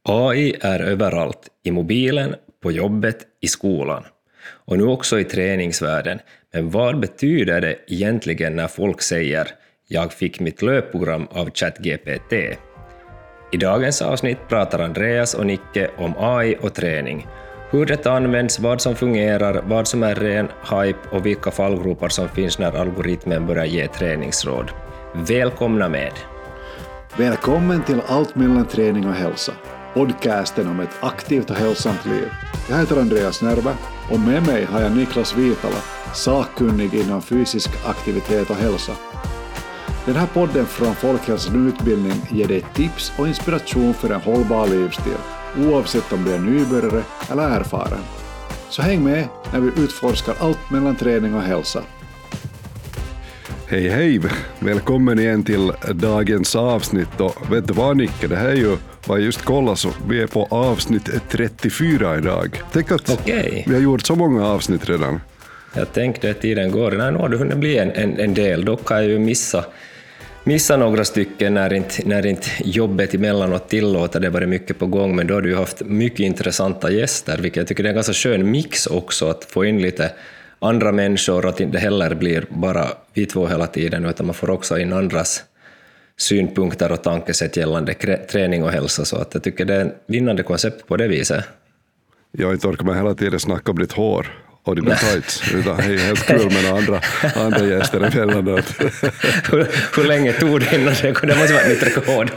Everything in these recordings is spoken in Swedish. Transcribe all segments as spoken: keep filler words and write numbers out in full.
A I är överallt, i mobilen, på jobbet, i skolan och nu också i träningsvärlden. Men vad betyder det egentligen när folk säger «Jag fick mitt löpprogram av ChatGPT»? I dagens avsnitt pratar Andreas och Nicke om A I och träning. Hur det används, vad som fungerar, vad som är ren hype och vilka fallgropar som finns när algoritmen börjar ge träningsråd. Välkomna med! Välkommen till Allt mellan träning och hälsa. Podcasten om ett aktivt och hälsosamt liv. Jag heter Andreas Närve och med mig har jag Niklas Viitala, sakkunnig inom fysisk aktivitet och hälsa. Den här podden från Folkhälsan utbildning ger dig tips och inspiration för en hållbar livsstil, oavsett om du är nybörjare eller erfaren. Så häng med när vi utforskar allt mellan träning och hälsa. Hej hej, välkommen igen till dagens avsnitt. Och vet du vad Nicke, det här är ju, vad just kolla så vi är på avsnitt trettiofyra idag. Tänk att Okej. vi har gjort så många avsnitt redan. Jag tänkte att tiden går. Nej, nu har det hunnit bli en, en, en del. Dock har jag ju missa, missa några stycken när inte, när inte jobbet emellanåt tillåter. Det var det mycket på gång, men då har du haft mycket intressanta gäster, vilket jag tycker är en ganska skön mix också, att få in lite andra människor, att det inte heller blir bara vi två hela tiden, utan man får också in andras synpunkter och tankesätt gällande träning och hälsa, så att jag tycker det är en vinnande koncept på det viset. Jag inte orkar man hela tiden snacka om ditt hår och dina tights, utan det är helt kul med andra, andra gäster emellan. hur, hur länge tog det innan det kunde måste vara mitt rekord?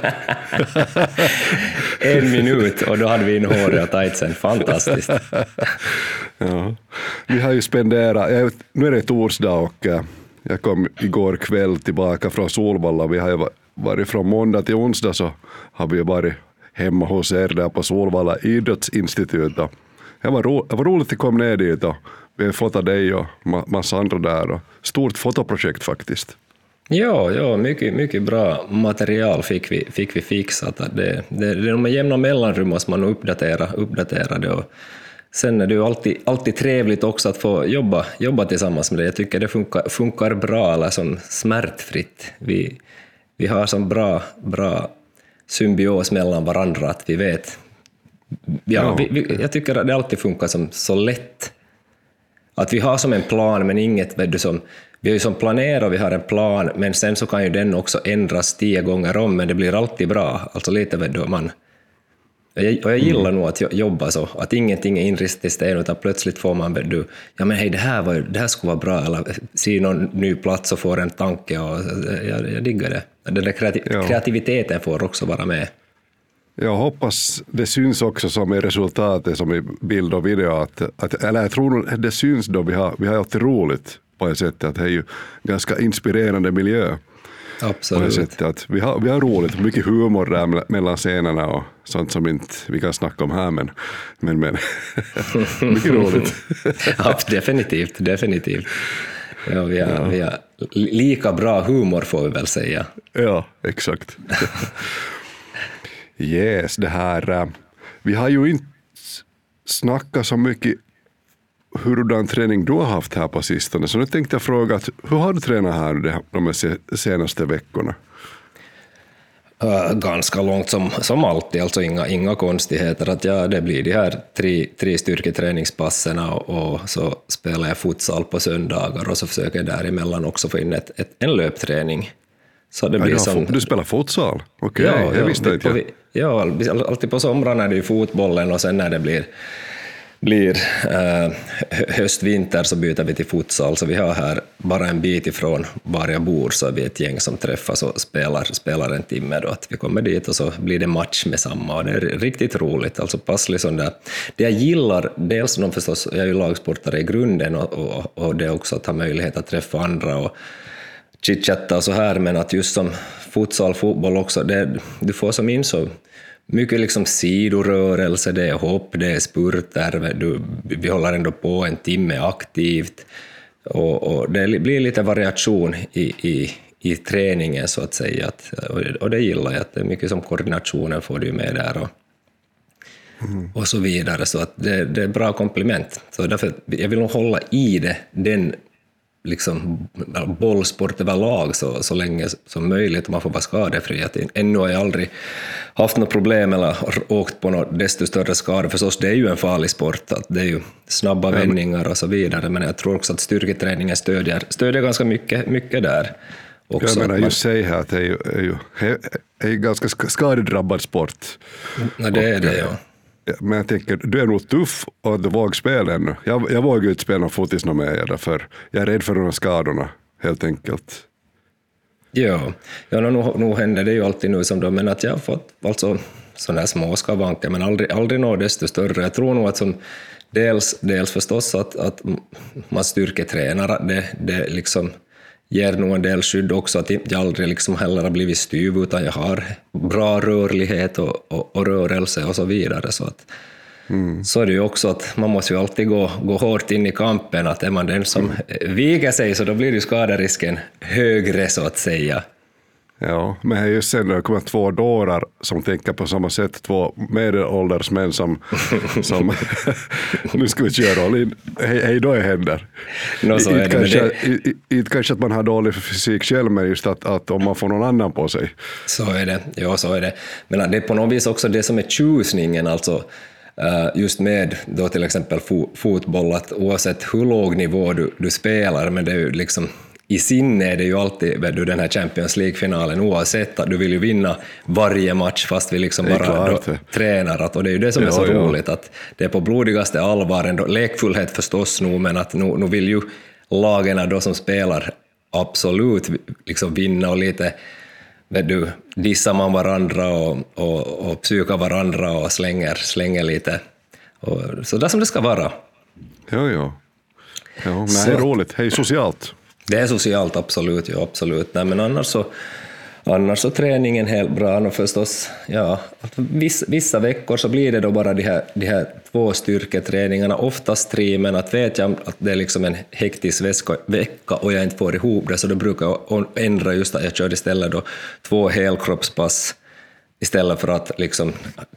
En minut och då hade vi in håret och tightsen, fantastiskt. Ja. Vi har ju spenderat, jag, nu är det torsdag och jag kom igår kväll tillbaka från Solvalla. Vi har ju varit från måndag till onsdag, så har vi varit hemma hos er där på Solvalla idrottsinstitut. Det var, ro, det var roligt att komma ner dit och vi fotade dig och massa andra där. Och stort fotoprojekt faktiskt. Ja, ja mycket, mycket bra material fick vi, fick vi fixat. Det, det, det är med jämna mellanrum måste man uppdatera, uppdatera det. Och sen är det ju alltid, alltid trevligt också att få jobba, jobba tillsammans med det. Jag tycker det funkar, funkar bra, eller som smärtfritt. Vi, vi har som bra, bra symbios mellan varandra, att vi vet. Ja, ja. Vi, vi, jag tycker att det alltid funkar som så lätt. Att vi har som en plan, men inget vet du, som vi har ju som planerat och vi har en plan, men sen så kan ju den också ändras tio gånger om, men det blir alltid bra. Alltså lite vet du, man. Och jag gillar mm. nog att jobba så, att ingenting är inristat i sten, utan plötsligt får man vet du, ja men hej, det här var det här skulle vara bra, eller se någon ny plats och får en tanke, och jag, jag diggar det. Den där kreativ- ja. kreativiteten får också vara med. Jag hoppas det syns också som är resultatet, som i bild och video, att, att, eller jag tror det syns då vi har, vi har alltid roligt på ett sätt, att det är ju ganska inspirerande miljö. Absolut. På ett sätt att vi har, vi har roligt, mycket humor där mellan scenerna och sånt som inte vi kan snacka om här, men, men, men mycket roligt. Ja, definitivt, definitivt. Ja, vi, har, ja. vi har lika bra humor får vi väl säga. Ja, exakt. Yes, det här, vi har ju inte snackat så mycket hurdan träning du har haft här på sistone, så nu tänkte jag fråga att hur har du tränat här de senaste veckorna? Uh, ganska långt som, som alltid, alltså inga, inga konstigheter. Att ja, det blir de här tre, tre styrketräningspassen och, och så spelar jag futsal på söndagar och så försöker jag däremellan också få in ett, ett, en löpträning. Så det blir ja, som, du spelar futsal? Okej, okay, ja, jag visste ja, inte. På, ja, alltid på somrarna är det ju fotbollen, och sen när det blir, blir äh, höst-vinter så byter vi till futsal. Så vi har här bara en bit ifrån var jag bor, så är vi ett gäng som träffas och spelar, spelar en timme. Då. Att vi kommer dit och så blir det match med samma, och det är riktigt roligt. Alltså passligt sån där. Det jag gillar, dels de förstås, jag är ju lagsportare i grunden, och, och, och det är också att ha möjlighet att träffa andra och chitchatta och så här, men att just som futsal, fotboll också, det, du får som in så mycket liksom sidorörelse, det är hopp, det är spurter, du, vi håller ändå på en timme aktivt, och, och det blir lite variation i, i, i träningen så att säga, att, och, det, och det gillar jag, att det är mycket som koordinationen får du med där och, mm. och så vidare, så att det, det är bra komplement, så därför jag vill nog hålla i det, den liksom bollsport överlag så, så länge som möjligt och man får vara skadefri. Att ännu har jag aldrig haft något problem eller åkt på något desto större skador. Förstås, det är ju en farlig sport, att det är ju snabba vändningar och så vidare, men jag tror också att styrketräningen stödjer, stödjer ganska mycket, mycket där. Också jag menar man, just säga här att det är ju, är ju är ju ganska skadedrabbad sport. Ja, det är det, ja. Men jag tänker, du är nog tuff och du vågar spela ännu. Jag, jag vågar inte spela fotis någon med därför jag är rädd för de här skadorna, helt enkelt. Ja, ja nu, nu händer det ju alltid nu som då, men att jag har fått alltså sådana här små skavanker, men aldrig, aldrig något desto större. Jag tror nog att som dels, dels förstås att, att man styrketränar, det, det liksom ger nog en del skydd också, att jag aldrig liksom heller har blivit styv, utan jag har bra rörlighet och, och, och rörelse och så vidare. Så, att, mm. så är det ju också att man måste ju alltid gå, gå hårt in i kampen, att är man den som mm. viker sig så då blir ju skaderisken högre så att säga. Ja, men just sen det kommer två dårar som tänker på samma sätt, två medelålders män som, som nu ska vi köra all in, hej, hej då är händer. No, så är det, kanske, det... Inte kanske att man har dålig fysik själv, men just att, att om man får någon annan på sig. Så är det, ja så är det. Men det är på något vis också det som är tjusningen, alltså just med då till exempel fo- fotboll, att oavsett hur låg nivå du, du spelar, men det är ju liksom i sinne är det ju alltid du, den här Champions League-finalen, oavsett att du vill ju vinna varje match fast vi liksom bara då, tränar. Att, och det är ju det som är så ja, roligt, ja. Att det är på blodigaste allvar, ändå, lekfullhet förstås nu, men att nu, nu vill ju lagarna då som spelar absolut liksom vinna och lite vet du, dissar man varandra och, och, och psykar varandra och slänger, slänger lite. Och, så det är som det ska vara. Ja, ja. ja nej, det är roligt. Hej, socialt. Det är socialt, absolut. Ja, absolut. Nej, men annars så, annars så träningen helt bra. Och förstås, ja, vissa, vissa veckor så blir det då bara de här, de här två styrketräningarna, oftast tre, men att vet jag att det är liksom en hektisk vecka och jag inte får ihop det, så då brukar jag ändra just att jag kör istället då två helkroppspass istället för att liksom,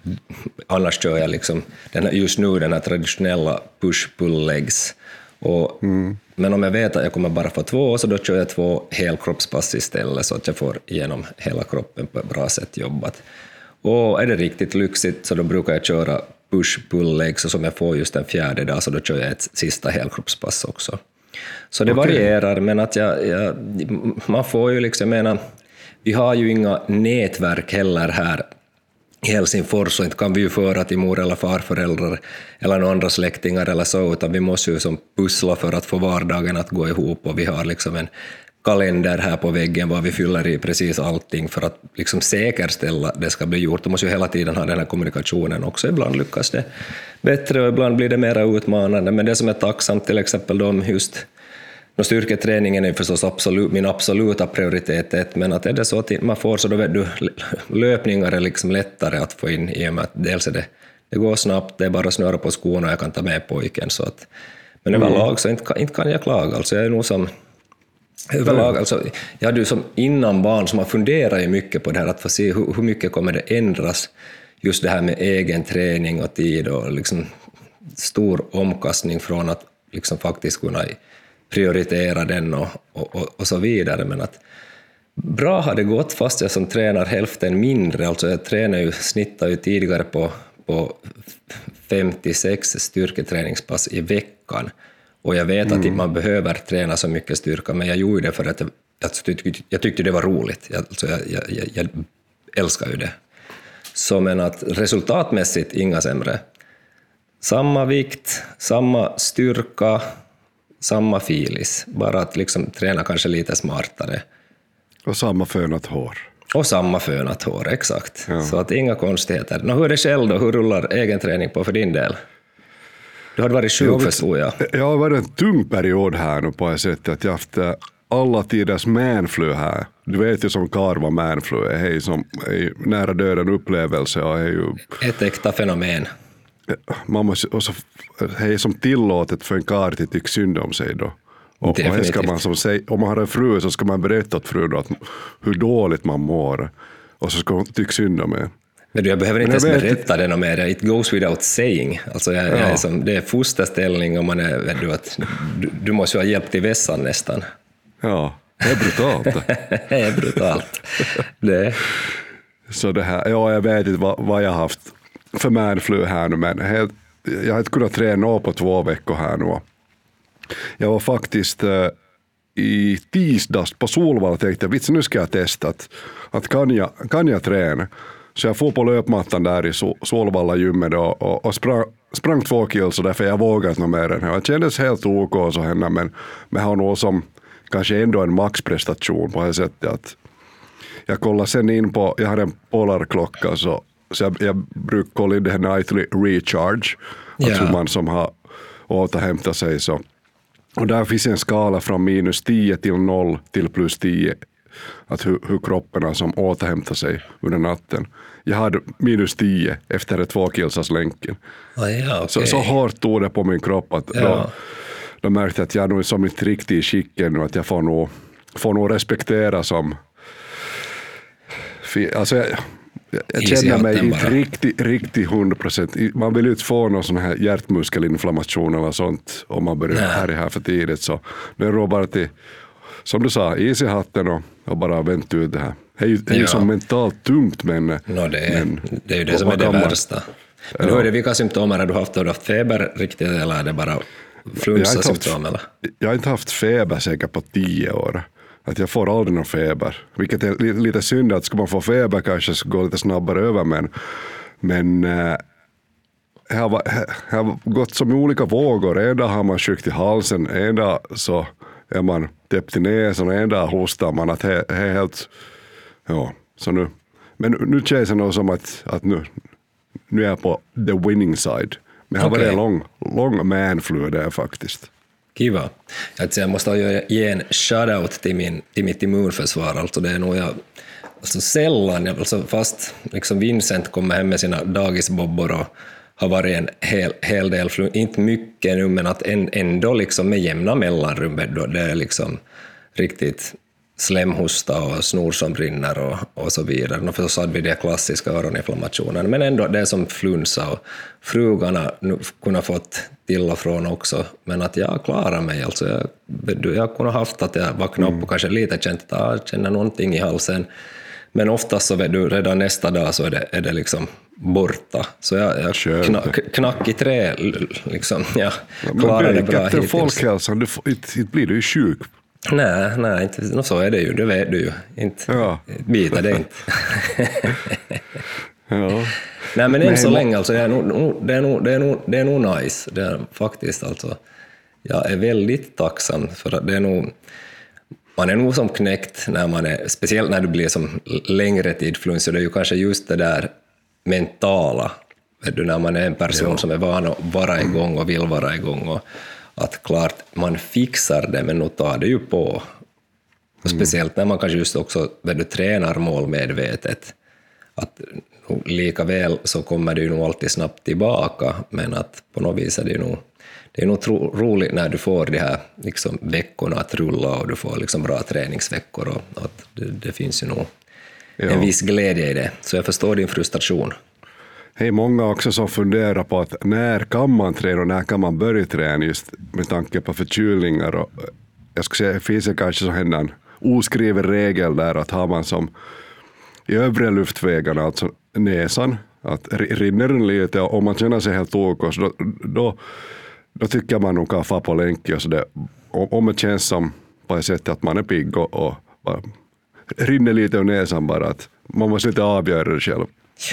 annars kör jag liksom den här, just nu den här traditionella push-pull-legs. Och, mm. Men om jag vet att jag kommer bara få två, så då kör jag två helkroppspass istället, så att jag får igenom hela kroppen på ett bra sätt jobbat. Och är det riktigt lyxigt så då brukar jag köra push-pull-legs, och som jag får just en fjärde dag så då kör jag ett sista helkroppspass också. Så det okay. varierar, men att jag, jag, man får ju liksom, jag menar, vi har ju inga nätverk heller här i Helsingfors, så inte kan vi ju föra till mor- eller farföräldrar eller några andra släktingar eller så, utan vi måste ju som pussla för att få vardagen att gå ihop, och vi har liksom en kalender här på väggen var vi fyller i precis allting för att liksom säkerställa att det ska bli gjort. Du måste ju hela tiden ha den här kommunikationen också. Ibland lyckas det bättre och ibland blir det mer utmanande, men det som är tacksamt till exempel då just och styrketräningen är förstås absolut, min absoluta prioritet, men att är det så att man får så då vet du, löpningar är liksom lättare att få in i och med att dels är det, det går snabbt, det är bara att snöra på skorna och jag kan ta med pojken. Så att, men mm. överlag så inte, inte kan jag klaga. Alltså jag är nog som, överlag, alltså, jag hade ju som innan barn som har funderat ju mycket på det här att få se hur, hur mycket kommer det ändras, just det här med egen träning och tid och liksom stor omkastning från att liksom faktiskt kunna prioritera den och, och, och så vidare. Men att bra har det gått fast jag som tränar hälften mindre. Alltså jag tränar ju, snittar ju tidigare på, på femtiosex styrketräningspass i veckan. Och jag vet mm. att man behöver träna så mycket styrka, men jag gjorde det för att jag, jag, tyckte, jag tyckte det var roligt. Jag, alltså jag, jag, jag älskar ju det. Så men att resultatmässigt inga sämre. Samma vikt, samma styrka, samma filis, bara att liksom träna kanske lite smartare. Och samma fönat hår. Och samma fönat hår, exakt. Ja. Så att inga konstigheter. Nå, hur är det själv då? Hur rullar egen träning på för din del? Du har varit sjuk, förstår jag. Jag har varit en tung period här nu på ett sätt att jag har haft alla tiders manflu här. Du vet ju som karva manflu är hej som är nära döden upplevelse och är ju ett äkta fenomen. Man måste, och så är som tillåtet för en karl att tycka synd om sig då. Och, och ska man som säger, om man har en fru så ska man berätta åt frun att hur dåligt man mår. Och så ska hon tycka synd om mig. Men jag behöver inte ens berätta det något mer. It goes without saying. Alltså jag, ja. jag är som, det är fosterställning och man är, du, att, du, du måste ju ha hjälp till vässan nästan. Ja, det är brutalt. Det är brutalt. Det. Så det här, ja, jag vet inte vad, vad jag har haft för manflu här nu, men helt, jag har inte kunnat träna på två veckor här nu. Jag var faktiskt äh, i tisdags på Solvalla och tänkte, vits nu ska jag testa att, att kan, jag, kan jag träna? Så jag får på löpmattan där i Solvalla gymmet och, och, och sprang, sprang två kills och därför jag vågat något mer än det. Det kändes helt ok och så henne, men jag har nog som kanske ändå en maxprestation på det sättet att jag kollar sen in på, jag har en Polar-klocka så, så jag, jag brukar kolla in det här nightly recharge, yeah. Att hur man som har återhämtat sig så. Och där finns en skala från minus tio till noll till plus tio. Att hur, hur kroppen har som återhämtar sig under natten. Jag hade minus tio efter det två kilsas länken. Ah, ja, okay. så, så hårt tog det på min kropp att ja. då, då märkte jag att jag är som inte riktigt i skicken och att jag får nog, får nog respektera som alltså jag, jag, jag känner mig inte riktigt, riktigt hundra procent. Man vill ju inte få någon sån här hjärtmuskelinflammation eller sånt om man börjar här i här för tidigt. Så det är bara till, som du sa, is i hatten och, och bara vänta ut det här. Det är ju, det är ju ja. som mentalt tungt, men... No, det, är, men det är ju det som är det värsta. Men ja. hur är det, vilka symptomer har du haft? Har du haft feber riktigt eller är det bara flunsa-symptom? Eller? Jag har inte haft feber säkert på tio år. Att jag får aldrig någon feber. Vilket är lite, lite synd att ska man få feber kanske så går lite snabbare över. Men, men äh, jag, har, jag har gått som i olika vågor. En dag har man sjukt i halsen. En dag så är man täppt i näsan. Och en dag hostar man. Att det är helt... Ja, så nu. Men nu känns det nog som att, att nu, nu är jag på the winning side. Men jag har okay. varit en lång, lång manflu där faktiskt. Kiva. Jag måste ge en shoutout till, min, till mitt immunförsvar. Alltså det är nog jag, alltså sällan, alltså fast liksom Vincent kommer hem med sina dagisbobbor och har varit en hel, hel del, inte mycket nu, men att ändå liksom med jämna mellanrum då det är liksom riktigt slemhosta och snor som brinner och, och så vidare. Och förstås hade vi de klassiska öroninflammationen, men ändå det är som flunsa och frugarna nu kunde fått till och från också, men att jag klarar mig. Alltså jag, jag kunde haft att jag vaknade upp och kanske lite känt att jag känner någonting i halsen, men oftast så vet du, redan nästa dag så är det, är det liksom borta. Så jag, jag knack, knack i trä liksom, jag klarar det bra hittills. Folkhälsan, du får, inte, inte blir du ju sjuk. Nej, nej, inte, så är det ju, det vet du ju. Inte, ja. Bita det inte. Ja. Nej, men än så länge, alltså, det, är nog, det, är nog, det, är nog, det är nog nice. Det är faktiskt, alltså, jag är väldigt tacksam för att det är nog, man är nog som knäckt när man är, speciellt när du blir som längre tid flunsa, det är ju kanske just det där mentala, vet du, när man är en person ja. som är van att vara igång och vill vara igång och att klart man fixar det, men nu tar det ju på. Och speciellt när man kanske just också när du tränar målmedvetet. Att lika väl så kommer det ju nog alltid snabbt tillbaka, men att på något vis är det ju nog, det är nog tro, roligt när du får de här liksom veckorna att rulla och du får liksom bra träningsveckor och att det, det finns ju nog ja. en viss glädje i det. Så jag förstår din frustration. Det är många också som funderar på att när kan man träna och när kan man börja träna just med tanke på förkylningar. Och jag skulle säga, det finns det kanske så en oskriven regel där att har man som i övre luftvägarna, alltså näsan, att rinner den lite och om man känner sig helt ok, så då, då, då tycker man nog kan få på länk. Och så det, om det känns som på ett sätt att man är pigg och, och bara rinner lite ur näsan bara, att man måste inte avgöra det själv.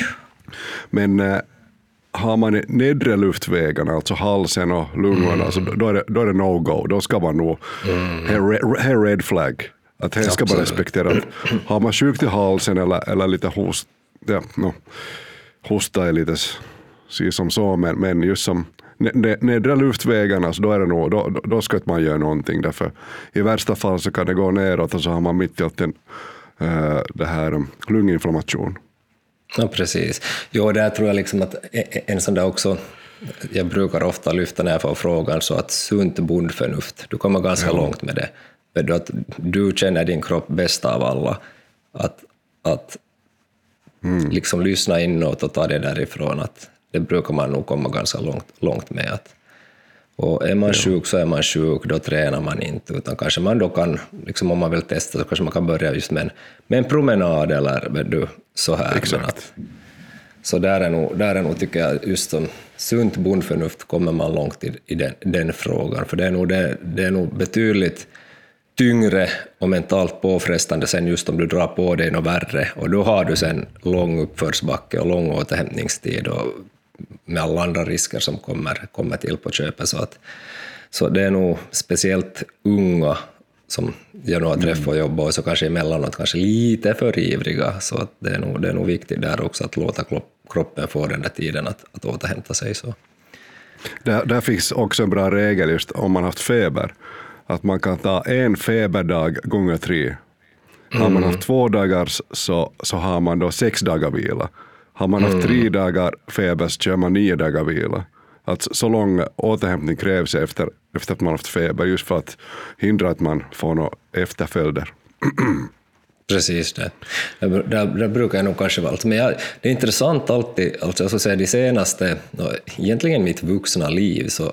Men äh, har man nedre luftvägarna, alltså halsen och lungorna, mm. så då är det, då är det no-go. Då ska man nog, mm. här är red flag. Att här ska man respektera. Har man sjukt i halsen eller, eller lite host, ja, no, hosta är lite så som så, men, men just som nedre luftvägarna, så då är det nog, då, då ska man göra någonting. Därför i värsta fall så kan det gå neråt och så har man mitt i allt en, äh, det här lunginflammation. Ja, precis. Jo, där tror jag liksom att en sån där också, jag brukar ofta lyfta när jag får frågan, så att sunt bondförnuft, du kommer ganska ja. långt med det. Att du känner din kropp bäst av alla. Att, att mm. liksom lyssna inåt och ta det därifrån. Att det brukar man nog komma ganska långt, långt med. Att, och är man ja. sjuk så är man sjuk, då tränar man inte. Utan kanske man då kan, liksom om man vill testa, så kanske man kan börja just med en, med en promenad eller du, så här. Exakt. Att, så där är, nog, där är nog, tycker jag, just som sunt bondförnuft kommer man långt i, i den, den frågan. För det är, nog, det, det är nog betydligt tyngre och mentalt påfrestande sen just om du drar på dig något värre. Och då har du sen lång uppförsbacke och lång återhämtningstid och med alla andra risker som kommer, kommer till på köpet. Så, att, så det är nog speciellt unga som jag nog har träffat och jobbat och så kanske emellanåt kanske lite för ivriga. Så att det, är nog, det är nog viktigt där också att låta kroppen få den där tiden att, att återhämta sig. Så. Där, där finns också en bra regel just om man haft feber. Att man kan ta en feberdag gånger tre. Mm. Har man haft två dagar så, så har man då sex dagar vila. Har man haft mm. tre dagar feber så kör man nio dagar vila. Att så lång återhämtning krävs efter, efter att man haft feber, just för att hindra att man får några efterföljder. Precis det. Det, det, det brukar jag nog kanske vara. Men jag, det är intressant alltid, alltså jag ska säga de senaste, egentligen mitt vuxna liv, så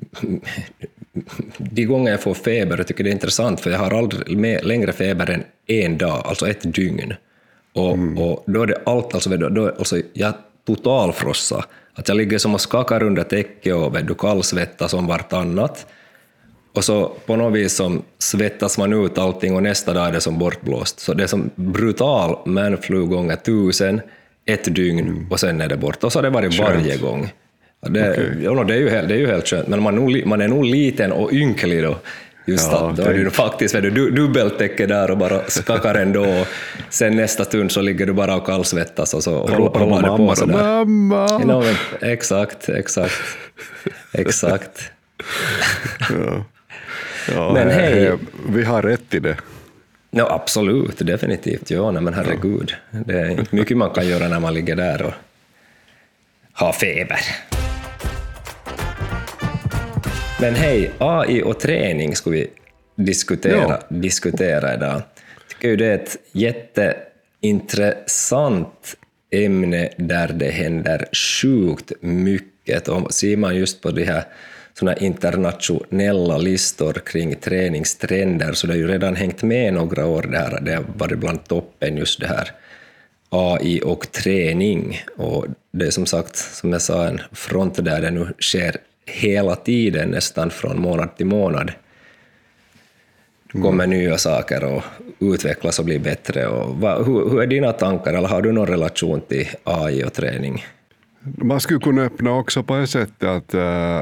de gånger jag får feber, jag tycker det är intressant, för jag har aldrig mer, längre feber än en dag, alltså ett dygn. Och, mm. och då är det allt, alltså, då, då, alltså jag totalfrossa. Att jag ligger som och skakar under täcket och du kallsvettas som vartannat. Och så på något vis som svettas man ut allting och nästa dag är det som bortblåst. Så det är som brutal manflu gånger tusen, ett dygn mm. och sen är det bort. Och så har det varit skönt. Varje gång. Det, okay. ja, det, är ju helt, det är ju helt skönt, men man, nog, man är nog liten och ynklig då. Just ja, att då är det faktiskt du, dubbeltäcke där och bara skakar ändå. Sen nästa stund så ligger du bara och kallsvettas och så ropar man mamma. Så mamma. No, exakt, exakt. Exakt. ja. Ja, men hej. Vi har rätt i det. No, absolut, definitivt. Ja, nej, men herregud. Det är inte mycket man kan göra när man ligger där och har feber. Men hej, A I och träning ska vi diskutera, ja. diskutera idag. Jag tycker ju det är ett jätteintressant ämne där det händer sjukt mycket. Och ser man just på de här såna internationella listor kring träningstrender, så det har ju redan hängt med några år där. Det har varit bland toppen just det här A I och träning. Och det är som sagt, som jag sa, en front där det nu sker hela tiden, nästan från månad till månad. Kommer mm. nya saker och utvecklas och blir bättre. Och vad, hur, hur är dina tankar, eller har du någon relation till A I och träning? Man skulle kunna öppna också på ett sätt att, äh,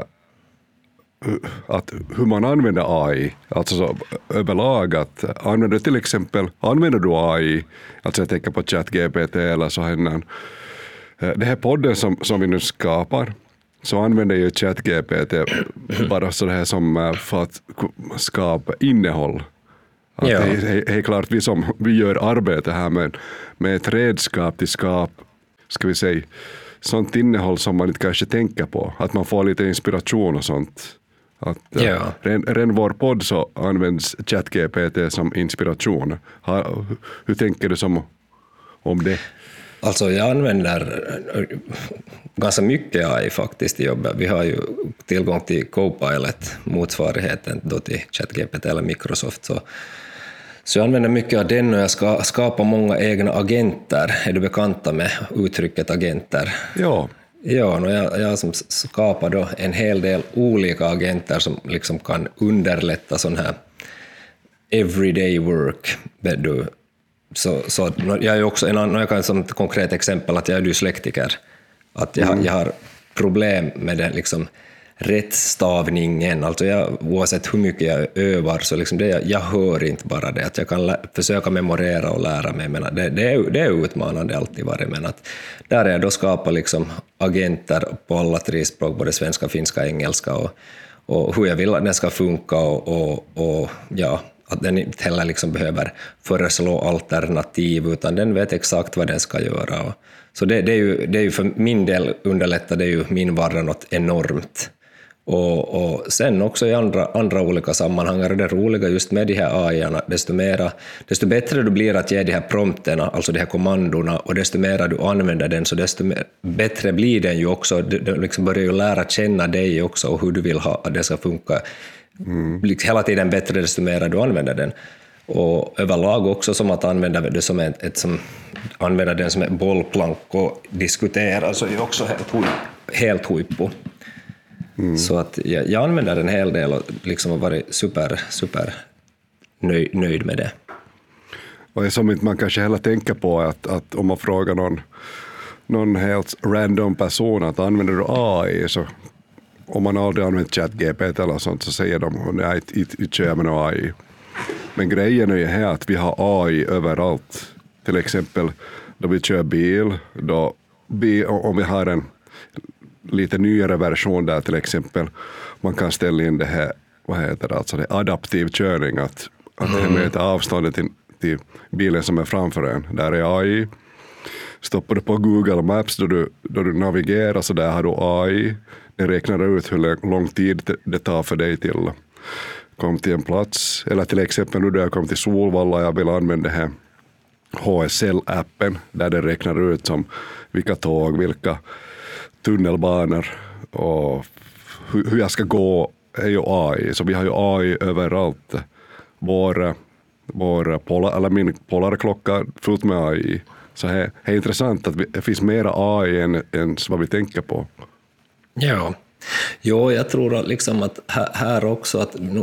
att hur man använder A I. Alltså så, överlag att använder till exempel, använder du A I, alltså jag tänker på ChatGPT eller så här. Det här podden som, som vi nu skapar, så använder ju ChatGPT bara så det här som för att skapa innehåll. Att ja. det, det är klart vi som vi gör arbete här med, med ett redskap till skap, ska vi säga, sånt innehåll som man inte kanske tänker på. Att man får lite inspiration och sånt. Att, ja. ren, ren vår podd så används ChatGPT som inspiration. Ha, hur tänker du som, om det? Alltså jag använder ganska mycket A I faktiskt i jobbet. Vi har ju tillgång till Copilot, motsvarigheten då till ChatGPT eller Microsoft. Så, så jag använder mycket av den och jag ska skapa många egna agenter. Är du bekanta med uttrycket agenter? Ja. Ja, och jag, jag som skapar då en hel del olika agenter som liksom kan underlätta sån här everyday work. Du, Så, så jag är också en annan, jag kan som ett konkret exempel att jag är dyslektiker. Att jag, mm. jag har problem med den liksom rättstavningen. Alltså jag, oavsett hur mycket jag övar så liksom det, jag hör inte bara det. Att jag kan lä- försöka memorera och lära mig. Men det, det, är, det är utmanande alltid varit. Men att där är jag då skapar liksom agenter på alla tre språk, både svenska, finska, engelska och, och hur jag vill att den ska funka och, och, och ja, att den inte heller liksom behöver föreslå alternativ, utan den vet exakt vad den ska göra. Och så det, det, är ju, det är ju för min del underlättar det ju min vardag något enormt. Och, och sen också i andra, andra olika sammanhang är det roliga just med de här A I-arna, desto, mera, desto bättre du blir att ge de här prompterna, alltså de här kommandorna, och desto mer du använder den, så desto mer, bättre blir den ju också. Du, du liksom börjar ju lära känna dig också och hur du vill ha att det ska funka. Mm. Hela tiden bättre desto mer du använder den. Och överlag också som att använda det som ett, ett som, använda den som ett bollplank och diskutera, så är ju också helt, helt huippo. Mm. Så att jag, jag använder en hel del och liksom har varit super, super nöjd, nöjd med det. Och det som inte man kanske heller tänker på är att, att om man frågar någon, någon helt random person att använder du A I, så om man aldrig använt ChatGPT eller sånt så säger de nej, inte kör med någon A I. Men grejen är ju här att vi har A I överallt. Till exempel då vi kör bil, då bil om vi har en lite nyare version där till exempel man kan ställa in det här, vad heter det, alltså det adaptiv körning, att, att mm. det mäter avståndet till, till bilen som är framför en. Där är A I. Stoppar du på Google Maps då du, då du navigerar, så där har du A I. Det räknar ut hur lång tid det tar för dig till kom till en plats. Eller till exempel nu då jag kom till Solvalla, jag vill använda det här H S L-appen där det räknar ut som vilka tåg, vilka tunnelbanor och hur jag ska gå är ju A I. Så vi har ju A I överallt. Vår, vår polar, eller min polarklocka fullt med A I. Så det är intressant att det finns mera A I än, än vad vi tänker på. Ja, jo, jag tror liksom att här, här också att nu,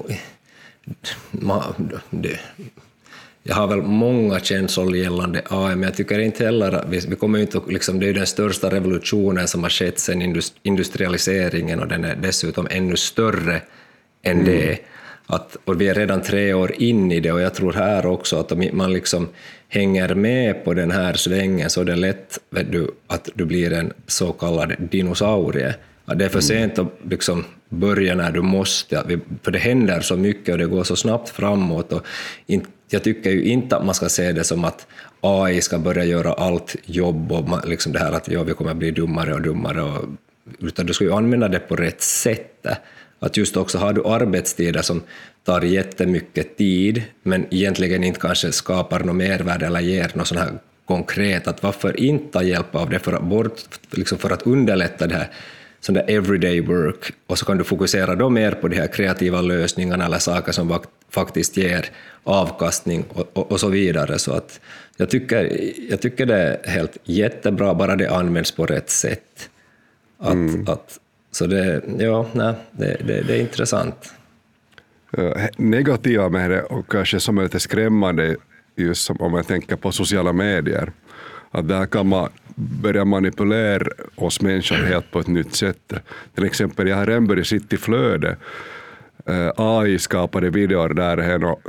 ma, det, jag har väl många känslor gällande A I, men jag tycker inte heller att vi, vi kommer inte liksom, det är ju den största revolutionen som har skett sedan industrialiseringen, och den är dessutom ännu större än mm. det. Att, och vi är redan tre år in i det, och jag tror här också att om man liksom hänger med på den här svängen så är det lätt, vet du, att du blir en så kallad dinosaurie. Att det är för sent att liksom börja när du måste, för det händer så mycket och det går så snabbt framåt. Och in, jag tycker ju inte att man ska se det som att A I ska börja göra allt jobb och man, liksom det här att ja, vi kommer bli dummare och dummare, och, utan du ska ju använda det på rätt sätt. Att just också har du arbetstider som tar jättemycket tid men egentligen inte kanske skapar något mervärde eller ger något sån här konkret, att varför inte ta hjälp av det för att, bort, liksom för att underlätta det här sån där everyday work, och så kan du fokusera då mer på de här kreativa lösningarna eller saker som faktiskt ger avkastning och, och, och så vidare. Så att jag tycker, jag tycker det är helt jättebra bara det används på rätt sätt. Att, mm. att, så det, ja, nej, det, det, det är intressant. Uh, negativa med det och kanske som är lite skrämmande just som om jag tänker på sociala medier, att där kan man börja manipulera oss människor helt på ett nytt sätt. Till exempel, jag har redan börjat sitta i flöde. Uh, A I skapade videor där här och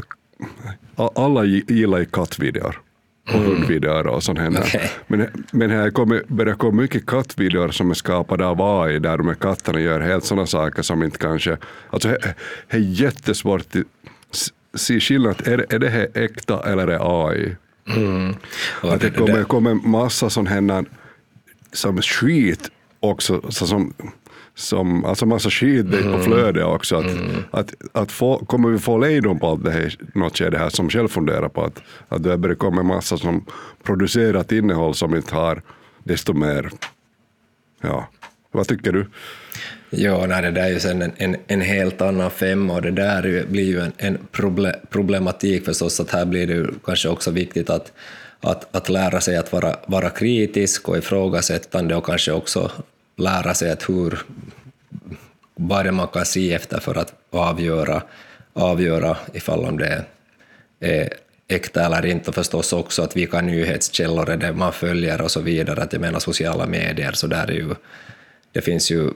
alla gillar ju kattvideor och hundvideor och sånt här. Okay. Men, men här kommer, börjar komma mycket kattvideor som är skapade av A I där de här katterna gör helt sådana saker som inte kanske... Alltså det är jättesvårt att se skillnad. Är, är det här äkta eller är det A I? Mm. Att det kommer, kommer massa sån här som skit också, så som, som, alltså massa skit mm. på flödet också. Att, mm. att, att få, kommer vi få lejdom på allt det här, något är det här som själv funderar på att, att det börjar komma massa som producerat innehåll som inte har desto mer. Ja, vad tycker du? Ja, nej, det där är ju sen en, en, en helt annan femma, och det där blir ju en, en proble, problematik förstås, att här blir det ju kanske också viktigt att, att, att lära sig att vara, vara kritisk och ifrågasättande, och kanske också lära sig att hur, vad det man kan se efter för att avgöra, avgöra ifall om det är äkta eller inte, och förstås också att vilka nyhetskällor är det man följer och så vidare. Att jag menar sociala medier, så där är ju, det finns ju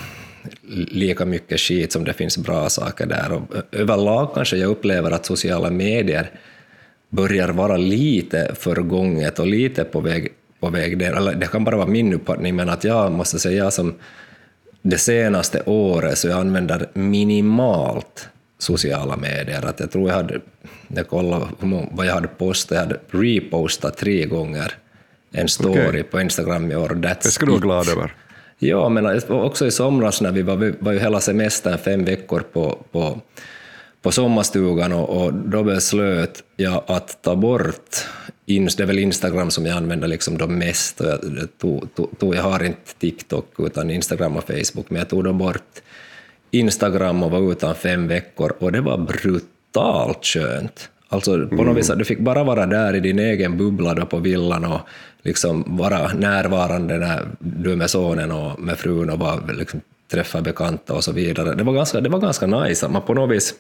lika mycket skit som det finns bra saker där, och överlag kanske jag upplever att sociala medier börjar vara lite förgånget och lite på väg, på väg där, eller det kan bara vara min uppfattning, men att jag måste säga som det senaste året så jag använder minimalt sociala medier, att jag tror jag hade, jag kollade vad jag hade postat, jag hade repostat tre gånger en story okay. på Instagram i år. That's det ska du vara glad över. Ja, men också i somras när vi var, vi var ju hela semestern fem veckor på, på, på sommarstugan och, och då beslöt jag att ta bort, det är väl Instagram som jag använder liksom då mest, och jag, tog, tog, tog, jag har inte TikTok utan Instagram och Facebook, men jag tog då bort Instagram och var utan fem veckor och det var brutalt skönt. Alltså på mm. något vis, du fick bara vara där i din egen bubbla då på villan och liksom vara närvarande när du är med sonen och med frun och bara liksom träffa bekanta och så vidare. Det var ganska, det var ganska nice. Man på något vis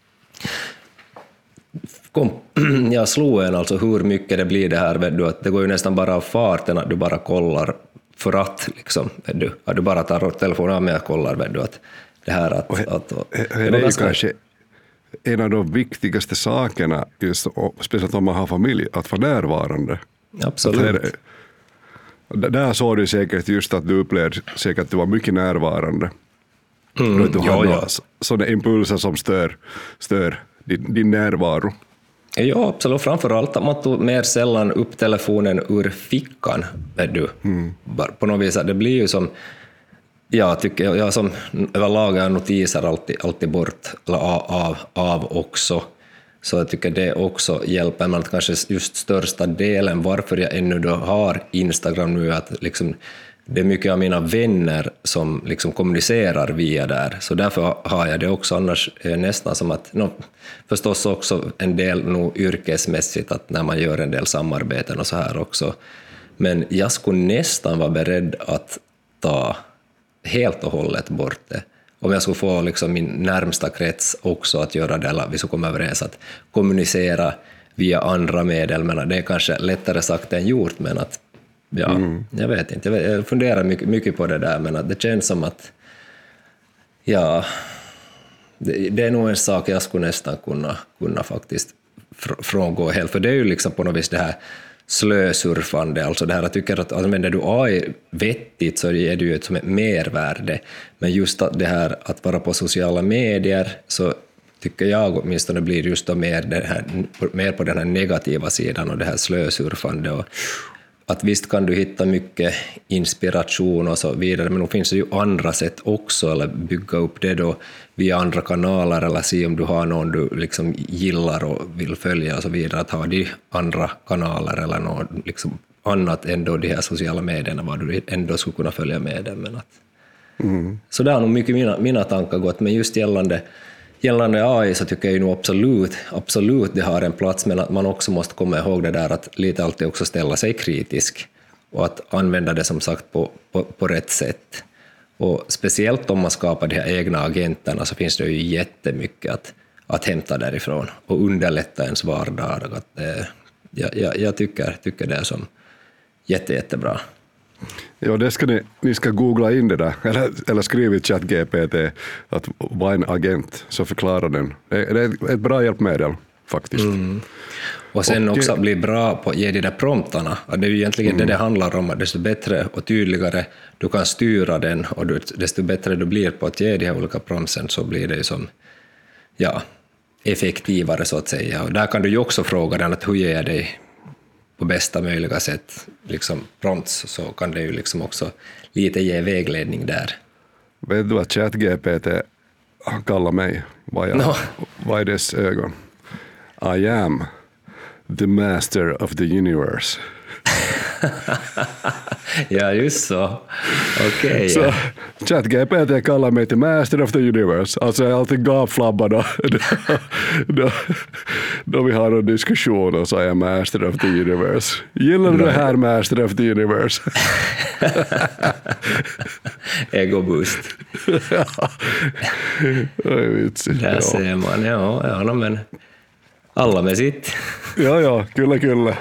kom, jag slog en alltså hur mycket det blir det här, vet du, att det går ju nästan bara av farten att du bara kollar för att liksom, vet du, att du bara tar telefonen med och kollar, vet du, att det här att... Och he, att och, he, he, det är ganska... kanske en av de viktigaste sakerna, just, speciellt om man har familj, att vara närvarande. Absolut. Där, där såg du säkert just att du upplevde säkert att du var mycket närvarande. Mm, att du ja, hade ja. sådana impulser som stör, stör din, din närvaro. Ja, absolut. Framförallt att man tog mer sällan upp telefonen ur fickan. Vet du. Mm. På något vis, det blir ju som... Jag tycker, jag som överlag är notiser alltid, alltid bort av, av, av också. Så jag tycker det också hjälper, men att kanske just största delen varför jag ännu då har Instagram nu, att liksom, det är mycket av mina vänner som liksom kommunicerar via där. Så därför har jag det också, annars är det nästan som att, no, förstås också en del nog yrkesmässigt, att när man gör en del samarbeten och så här också. Men jag skulle nästan vara beredd att ta helt och hållet bort det. Om jag skulle få liksom min närmsta krets också att göra det, eller vi skulle komma överens att kommunicera via andra medel, men det är kanske lättare sagt än gjort, men att ja, mm. jag vet inte, jag, vet, jag funderar mycket, mycket på det där, men att det känns som att ja, det, det är nog en sak jag skulle nästan kunna, kunna faktiskt fr- frångå helt, för det är ju liksom på något vis det här slösurfande, alltså det här, jag tycker att använder du A I vettigt så är det ju ett som ett mervärde, men just att det här att vara på sociala medier, så tycker jag åtminstone blir just då mer, det här, mer på den här negativa sidan och det här slösurfande, och att visst kan du hitta mycket inspiration och så vidare, men då finns det ju andra sätt också, eller bygga upp det då via andra kanaler, eller se om du har någon du liksom gillar och vill följa och så vidare, att ha de andra kanaler eller något liksom annat än då de här sociala medierna, vad du ändå skulle kunna följa med dem. Men att, mm. Så där har nog mycket mina, mina tankar gått, men just gällande Gällande A I så tycker jag ju nog absolut, absolut det har en plats, men att man också måste komma ihåg det där att lite alltid också ställa sig kritisk och att använda det som sagt på, på, på rätt sätt. Och speciellt om man skapar de här egna agenterna så finns det ju jättemycket att, att hämta därifrån och underlätta ens vardag. Att, eh, jag jag, jag tycker, tycker det är som jätte, jättebra. Ja, det ska ni, ni ska googla in det där, eller, eller skriva i ChatGPT att vara en agent, så förklarar den. Det, det är ett bra hjälpmedel faktiskt. Mm. Och sen och, också bli bra på att ge de där promptarna. Det är ju egentligen mm. det det handlar om, att desto bättre och tydligare du kan styra den, och desto bättre du blir på att ge de här olika prompsen, så blir det ju som ja, effektivare så att säga. Och där kan du ju också fråga den att hur ger jag dig på bästa möjliga sätt liksom prompts, så kan det ju liksom också lite ge vägledning där. Vet du vad ChatGPT kallar mig? Vad, jag, no. vad är dess ögon? I am the master of the universe. Ja, just så. Okej. Okay, så ja. ChatGPT kallar mig till master of the universe. Alltså jag är alltid gapflabbar då, då, då, då vi har en diskussion och så är jag master of the universe. Gillar du det här master of the universe? Ego boost. Ja. Det är vitsigt. Där ja. Ser man, ja, ja, men alla med sitt. Ja, ja, kyllä, kyllä.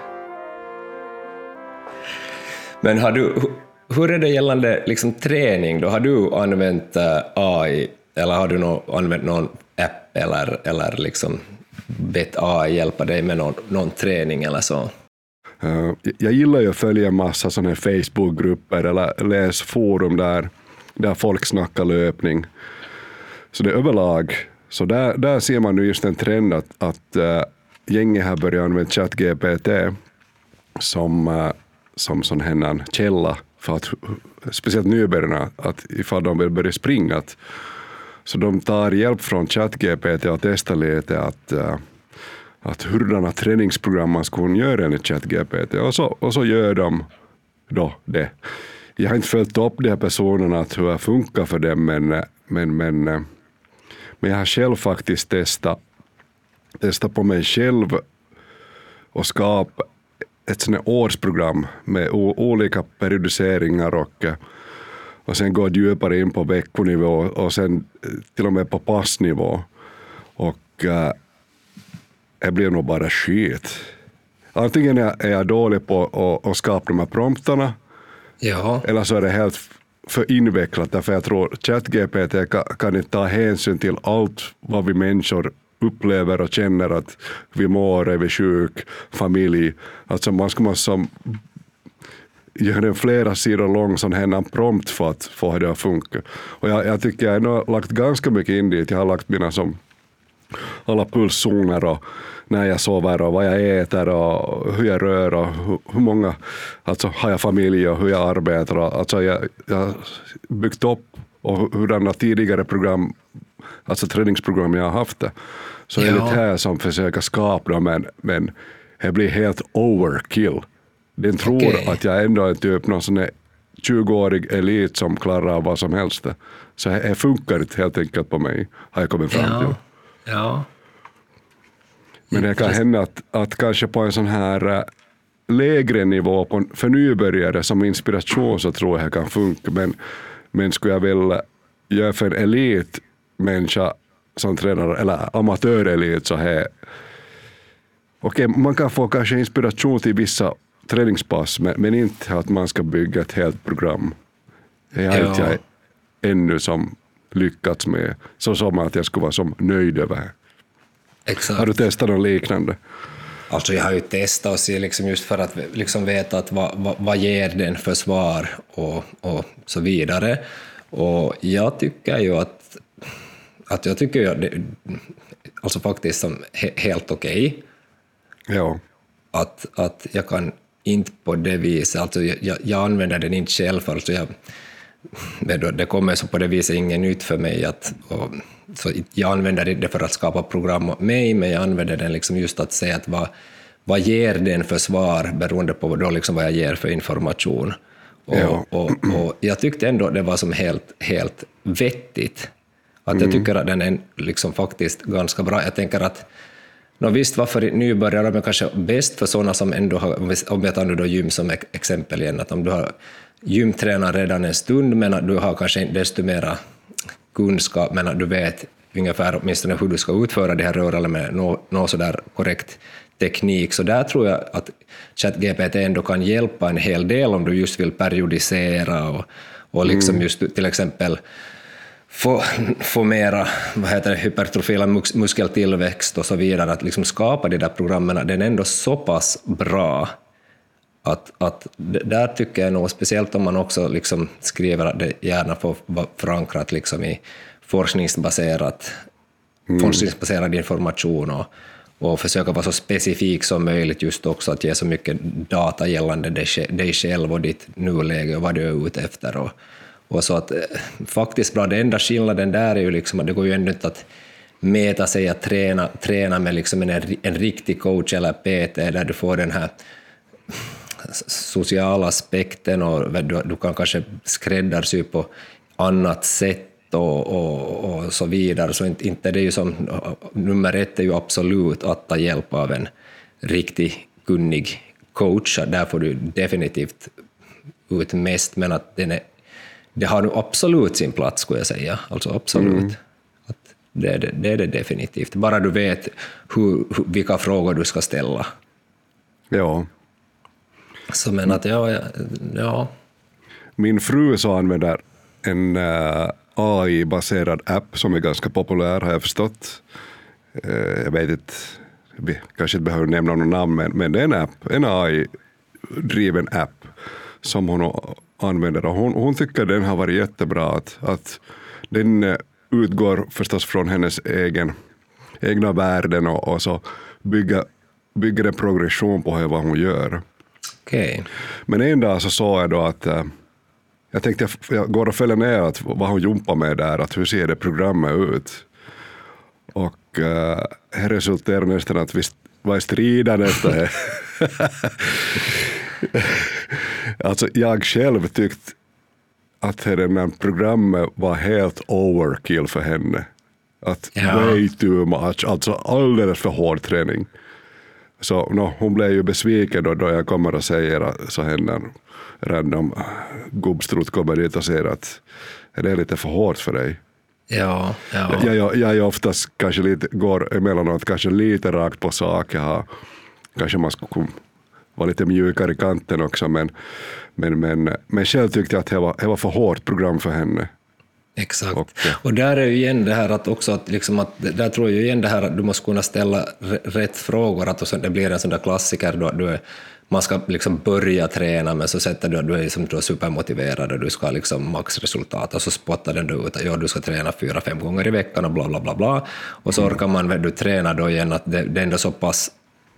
Men har du, hur är det gällande liksom träning då? Har du använt A I, eller har du no, använt någon app eller, eller liksom bett A I hjälpa dig med någon, någon träning eller så? Uh, jag gillar ju att följa en massa sådana här Facebookgrupper eller läsa forum där, där folk snackar löpning. Så det är överlag. Så där, där ser man nu just en trend att, att uh, gänget har börjat använda ChatGPT som... Uh, som sån här källa för att speciellt nybörjarna, att ifall de vill börja springa, att, så de tar hjälp från ChatGPT och testar lite att, uh, att hurdana träningsprogram man ska kunna göra enligt ChatGPT, och så, och så gör de då det. Jag har inte följt upp de här personerna att hur det funkar för dem, men, men, men, men jag har själv faktiskt testat, testat på mig själv och skapa ett sånt årsprogram med o- olika periodiseringar och, och sen gå djupare in på veckonivå och sen till och med på passnivå. Och äh, det blir nog bara skit. Antingen är jag dålig på att, att skapa de här promptarna, Ja. eller så är det helt för invecklat, därför jag tror ChatGPT kan, kan inte ta hänsyn till allt vad vi människor upplever och känner, att vi mår, är vi sjuk, familj. Alltså man ska måste göra en flera sidor lång sån här prompt för att få det att funka. Och jag, jag tycker jag har lagt ganska mycket in dit. Jag har lagt mina som alla pulszoner och när jag sover och vad jag äter och hur jag rör och hur, hur många, alltså har jag familj och hur jag arbetar. Och, alltså jag, jag har byggt upp och hurdana tidigare program, alltså träningsprogram jag har haft det. Så ja. Är det här som försöker skapa dem, men, men det blir helt overkill. Den tror okay. att jag ändå är typ någon sån här tjugoårig elit som klarar av vad som helst. Så det funkar inte helt enkelt på mig, har jag kommit fram till. Ja. Ja. Men det kan hända att, att kanske på en sån här lägre nivå på, för nybörjare som inspiration så tror jag det kan funka. Men, men skulle jag vilja göra för en elitmänniska som tränar, eller amatörelit, så här. Okej, man kan få kanske inspiration till vissa träningspass, men, men inte att man ska bygga ett helt program. Det har ja. inte jag ännu som lyckats med, så som att jag skulle vara som nöjd över. Exakt. Har du testat något liknande? Alltså jag har ju testat och se liksom just för att liksom veta att vad, vad, vad ger den för svar och, och så vidare. Och jag tycker ju att, att jag tycker ju att det, alltså faktiskt som he, helt okej. Okay. Ja. Att, att jag kan inte på det viset, alltså jag, jag använder den inte själv, alltså jag, det kommer så på det viset ingen nytt för mig, att, och, så jag använder det för att skapa program åt mig, men jag använder den liksom just att säga att vad, vad ger den för svar beroende på då liksom vad jag ger för information. Och, ja. och, och jag tyckte ändå det var som helt, helt vettigt. Att mm. jag tycker att den är liksom faktiskt ganska bra. Jag tänker att no, visst, varför nybörjare, men kanske bäst för sådana som ändå har, om jag tar nu då gym som exempel igen, att om du har gymtränat redan en stund, men att du har kanske desto mera kunskap, men att du vet ungefär åtminstone hur du ska utföra de här rörelserna med någon nå sådär korrekt teknik, så där tror jag att ChatGPT ändå kan hjälpa en hel del om du just vill periodisera och, och liksom mm. just till exempel få, få mera vad heter det, hypertrofila mus, muskeltillväxt och så vidare, att liksom skapa de där programmen, den är ändå så pass bra att, att där tycker jag nog, speciellt om man också liksom skriver att det gärna får vara förankrat liksom i forskningsbaserat, mm. forskningsbaserad information och, och försöka vara så specifik som möjligt, just också att ge så mycket data gällande dig själv och ditt nuläge och vad du är ute efter. Och, och så att faktiskt bra, den enda skillnaden där är ju liksom att det går ju ändå inte att mäta sig att träna, träna med liksom en, en riktig coach eller P T där du får den här sociala aspekten och du, du kan kanske skräddarsy på annat sätt och, och, och så vidare. Så inte, inte det är ju som, nummer ett är ju absolut att ta hjälp av en riktig kunnig coach. Där får du definitivt ut mest, men att den är, det har nu absolut sin plats, skulle jag säga. Alltså absolut. Mm. Att det, är det, det är det definitivt. Bara du vet hur, hur, vilka frågor du ska ställa. Ja. Så men att ja, ja, ja. Min fru så använder en uh, A I-baserad app som är ganska populär, har jag förstått. Uh, jag vet inte, vi kanske inte behöver nämna någon namn, men, men det är en app, en A I-driven app som hon använder. Och hon, hon tycker den har varit jättebra, att, att den uh, utgår förstås från hennes egen, egna värden och, och så bygger, bygger en progression på vad hon gör. Okay. Men en dag så såg jag då att, jag tänkte jag, jag går och följer ner att vad hon jumpar med där, att hur ser det programmet ut. Och uh, här resulterar nästan att vi var strida nästan. Alltså jag själv tyckte att det här programmet var helt overkill för henne. Att ja. way too much, alltså alldeles för hård träning. Så no, hon blev ju besviken då, då jag kommer och säger så henne random gubbstrutt kommer dit och säger att det är lite för hårt för dig. Ja, ja. Jag, jag, jag är oftast kanske lite, går emellanåt kanske lite rakt på sak. Jag har, kanske man skulle vara lite mjukare i kanten också, men, men, men, men själv tyckte jag att det var, det var för hårt program för henne. Exakt. Och, och där är ju igen det här att också att, liksom att där tror jag igen det här att du måste kunna ställa rätt frågor, att det blir en sån där klassiker då du är, man ska liksom börja träna men så sätter du, du är liksom du är supermotiverad och du ska liksom maxresultat och så spottar den du ut att ja, du ska träna fyra, fem gånger i veckan och bla bla bla bla och så orkar man du träna då igen att det, det är ändå så pass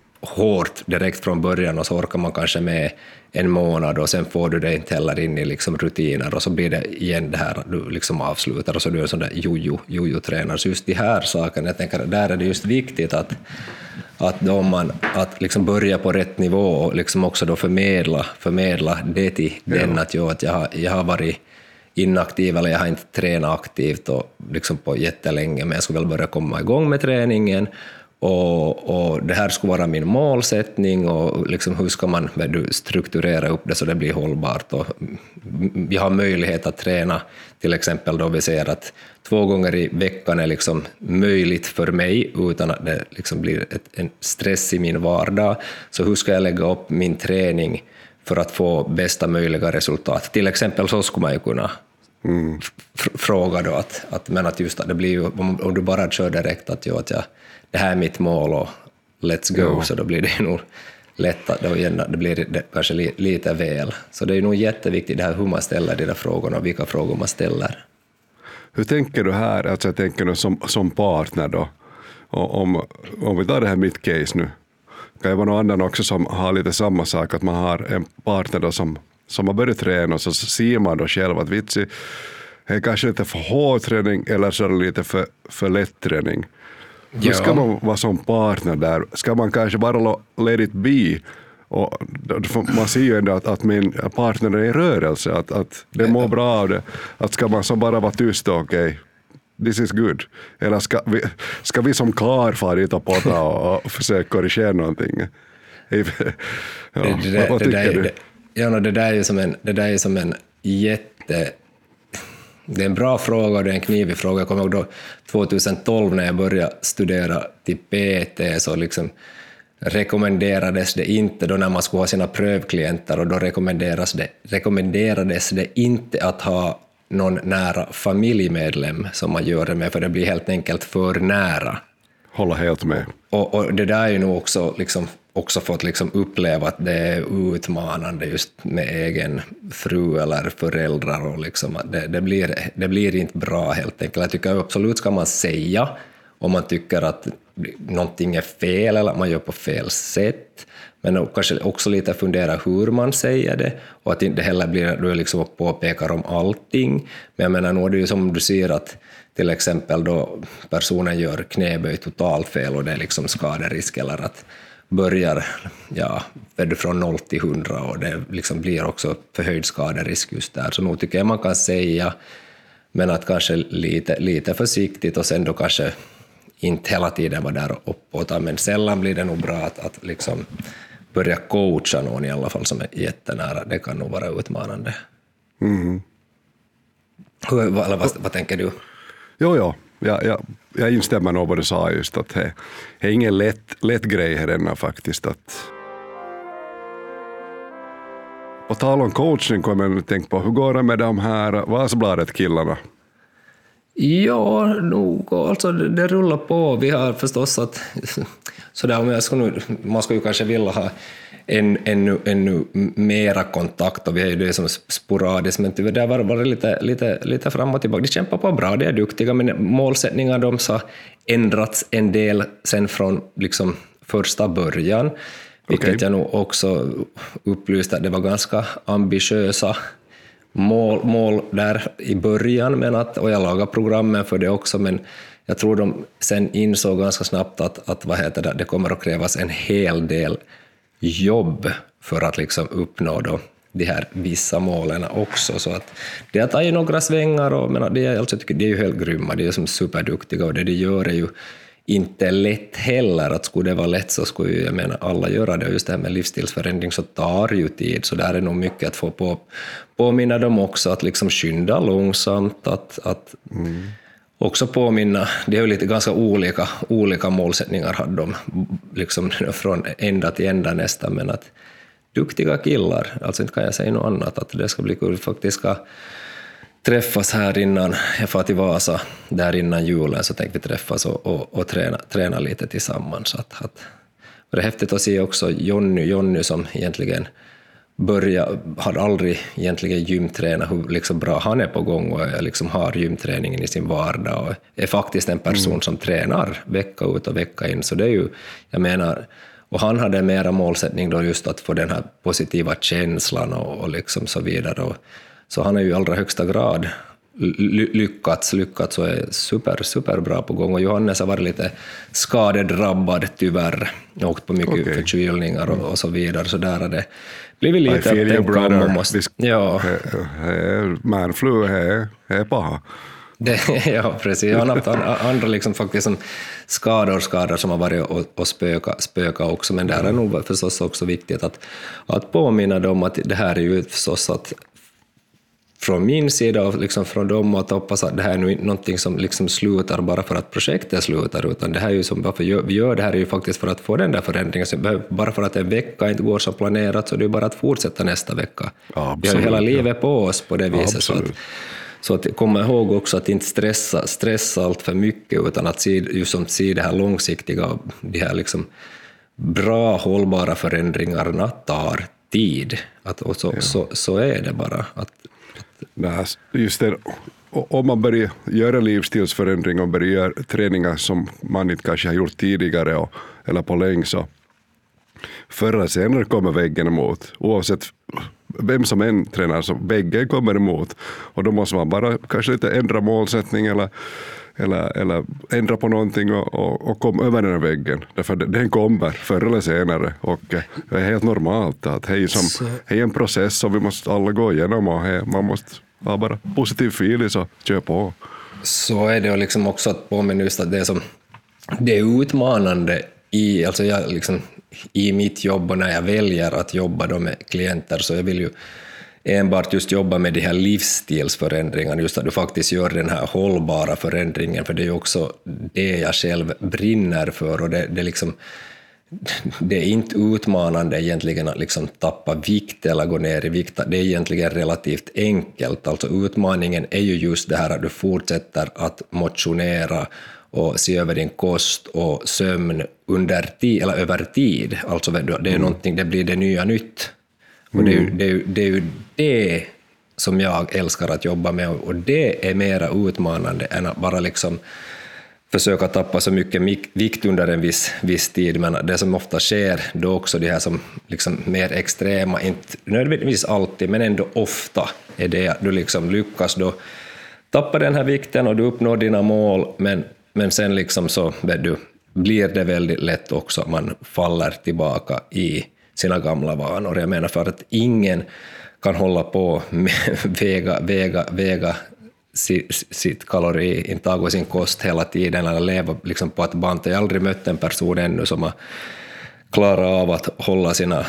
hårt direkt från början och så orkar man kanske med en månad och sen får du det inte heller in i liksom rutiner och så blir det igen det här att du liksom avslutar och så du är en sån där jojo, jojo-tränare. Så just de här sakerna, jag tänker där är det just viktigt att, att, då man, att liksom börja på rätt nivå och liksom också då förmedla, förmedla det till ja. den att, jo, att jag, har, jag har varit inaktiv eller jag har inte tränat aktivt och liksom på jättelänge men jag skulle väl börja komma igång med träningen. Och, och det här skulle vara min målsättning och liksom hur ska man strukturera upp det så det blir hållbart och vi har möjlighet att träna till exempel då vi säger att två gånger i veckan är liksom möjligt för mig utan att det liksom blir ett, en stress i min vardag, så hur ska jag lägga upp min träning för att få bästa möjliga resultat? Till exempel så skulle man ju kunna mm. f- fråga då att, att, men att just att det blir ju, om, om du bara kör direkt att, jo, att jag det här är mitt mål och let's go, ja. Så då blir det nog lätt att då igen, det blir det kanske li, lite väl. Så det är nog jätteviktigt det här hur man ställer de där frågorna och vilka frågor man ställer. Hur tänker du här, alltså jag tänker nu som, som partner då, och om, om vi tar det här mitt case nu, kan det vara någon annan också som har lite samma sak, att man har en partner då som, som har börjat träna och så ser man då själv att vitsi, det är kanske lite för hård träning eller så är det lite för, för lätt träning. Hur ska man vara som partner där? Ska man kanske bara let it be? Och man ser ju ändå att, att min partner är i rörelse, att, att det mår bra av det. Att ska man som bara vara tyst och okej, okay, this is good. Eller ska vi, ska vi som kar fara dit och potta och, och försöka korrigera någonting? Ja, det, det, där, vad tycker det där, du? Det, ja, no, det där är ju som en, det där är som en jätte... Det är en bra fråga och det är en knivig fråga. Jag kommer ihåg då tjugohundratolv när jag började studera till P T så liksom rekommenderades det inte då när man skulle ha sina prövklienter och då rekommenderades det, rekommenderades det inte att ha någon nära familjemedlem som man gör det med för det blir helt enkelt för nära. Hålla helt med. Och, och det där är ju nog också, liksom, också fått liksom uppleva att det är utmanande just med egen fru eller föräldrar. Och liksom att det, det, blir, det blir inte bra helt enkelt. Jag tycker absolut ska man säga om man tycker att någonting är fel eller att man gör på fel sätt. Men kanske också lite fundera hur man säger det och att inte heller blir du liksom påpekar om allting. Men jag menar, nu är det ju som du ser att till exempel då personen gör knäböj totalt fel och det är liksom skaderisk eller att börjar ja, från noll till hundra och det liksom blir också förhöjd skaderisk just där. Så nu tycker jag man kan säga, men att kanske lite, lite försiktigt och sen då kanske inte hela tiden vara där och uppåt, men sällan blir det nog bra att, att liksom börja coacha någon i alla fall som är jättenära. Det kan nog vara utmanande. Mm. Hur, vad, vad, vad tänker du? Jo, jo. Jag, jag, jag instämmer nog vad du sa just att det, det är ingen lätt, lätt grej här ännu faktiskt. Att... På tal om coachning kommer jag att tänka på, hur går det med de här Vasabladet-killarna? Ja, nog, alltså det, det rullar på. Vi har förstås att så där, om jag ska nu, man skulle ju kanske vilja ha en, ännu, ännu mera kontakt och vi är ju det som sporadiskt, men det var bara lite, lite, lite fram och tillbaka. De kämpar på bra, de är duktiga, men målsättningar de har ändrats en del sen från liksom första början, vilket okay. jag nog också upplyste att det var ganska ambitiösa mål, mål där i början, men att, och jag lagade programmen för det också, men jag tror de sen insåg ganska snabbt att, att vad heter det, det kommer att krävas en hel del jobb för att liksom uppnå då de här vissa målen också. Så att det har tagit några svängar, och men det, är, alltså, jag tycker det är ju helt grymma, det är som superduktiga, och det de gör är ju inte lätt heller. Att skulle det vara lätt så skulle ju, jag menar, alla göra det, och just det här med livsstilsförändring så tar ju tid, så där är nog mycket att få på, påminna dem också att liksom skynda långsamt, att, att mm. också påminna, det är ju lite ganska olika, olika målsättningar hade de liksom från ända till ända nästan, men att duktiga killar, alltså inte kan jag säga något annat, att det ska bli kul, faktiskt ska träffas här innan jag får till Vasa, där innan julen, så tänkte vi träffas och, och, och träna, träna lite tillsammans. Att, att, och det är häftigt att se också Jonny, Jonny som egentligen börja, har aldrig egentligen gymtränat, hur liksom bra han är på gång och liksom har gymträningen i sin vardag och är faktiskt en person mm. som tränar vecka ut och vecka in. Så det är ju, jag menar, och han hade mera målsättning då just att få den här positiva känslan och, och liksom så vidare. Och, så han är ju i allra högsta grad lyckats, lyckats och är super, super bra på gång. Och Johannes har varit lite skadedrabbad tyvärr. Åkt på mycket okay. förkylningar och, och så vidare. Så där har det blivit lite I feel you, brother. Måste, ja. Manflu är, är paha. Det, ja, precis. Han har haft andra liksom faktiskt som skador, skador som har varit och, och spöka, spöka också. Men där är nog förstås också viktigt att, att påminna dem att det här är ju förstås att från min sida och liksom från dem, att hoppas att det här är nu inte någonting som liksom slutar bara för att projektet slutar, utan det här är ju som varför vi gör det här är ju faktiskt för att få den där förändringen. Så bara för att en vecka inte går som planerat, så det är bara att fortsätta nästa vecka. Ja, vi har ju hela livet ja. på oss på det viset. Ja, så att, så att komma ihåg också att inte stressa, stressa allt för mycket, utan att se, just som se det här långsiktiga, de här liksom bra hållbara förändringarna tar tid. Att, och så, ja. så, så är det bara. Att, Nej, just det, om man börjar göra livsstilsförändring och börjar göra träningar som man inte kanske har gjort tidigare och, eller på länge, så förr eller senare kommer väggen emot. Oavsett vem som än tränar, så väggen kommer emot. Och då måste man bara kanske lite ändra målsättning eller, eller, eller ändra på någonting och, och, och komma över den här väggen. Därför den kommer förr eller senare. Och det är helt normalt att det är, som, det är en process som vi måste alla gå igenom, och det, man måste ha bara positiv feeling, så kör på. Så är det, och liksom också att påminna just att det är, som, det är utmanande i, alltså jag liksom, i mitt jobb, och när jag väljer att jobba då med klienter, så jag vill ju enbart just jobba med de här livsstilsförändringarna, just att du faktiskt gör den här hållbara förändringen, för det är ju också det jag själv brinner för, och det, det, liksom, det är inte utmanande egentligen att liksom tappa vikt eller gå ner i vikt, det är egentligen relativt enkelt. Alltså utmaningen är ju just det här att du fortsätter att motionera och se över din kost och sömn under tid, eller över tid, alltså det är mm. någonting, det blir det nya nytt. Och det är, ju, det, är ju, det är ju det som jag älskar att jobba med, och det är mera utmanande än att bara liksom försöka tappa så mycket vikt under en viss, viss tid. Men det som ofta sker då också, det här som liksom mer extrema, inte nödvändigtvis alltid, men ändå ofta är det att du liksom lyckas då tappa den här vikten och du uppnår dina mål, men, men sen liksom så du, blir det väldigt lätt också att man faller tillbaka i sina gamla vanor. Jag menar, för att ingen kan hålla på med väga, väga, väga sitt, sitt kaloriintag och sin kost hela tiden, eller leva liksom på att banta. Jag har aldrig mött en person ännu som har klarat av att hålla sina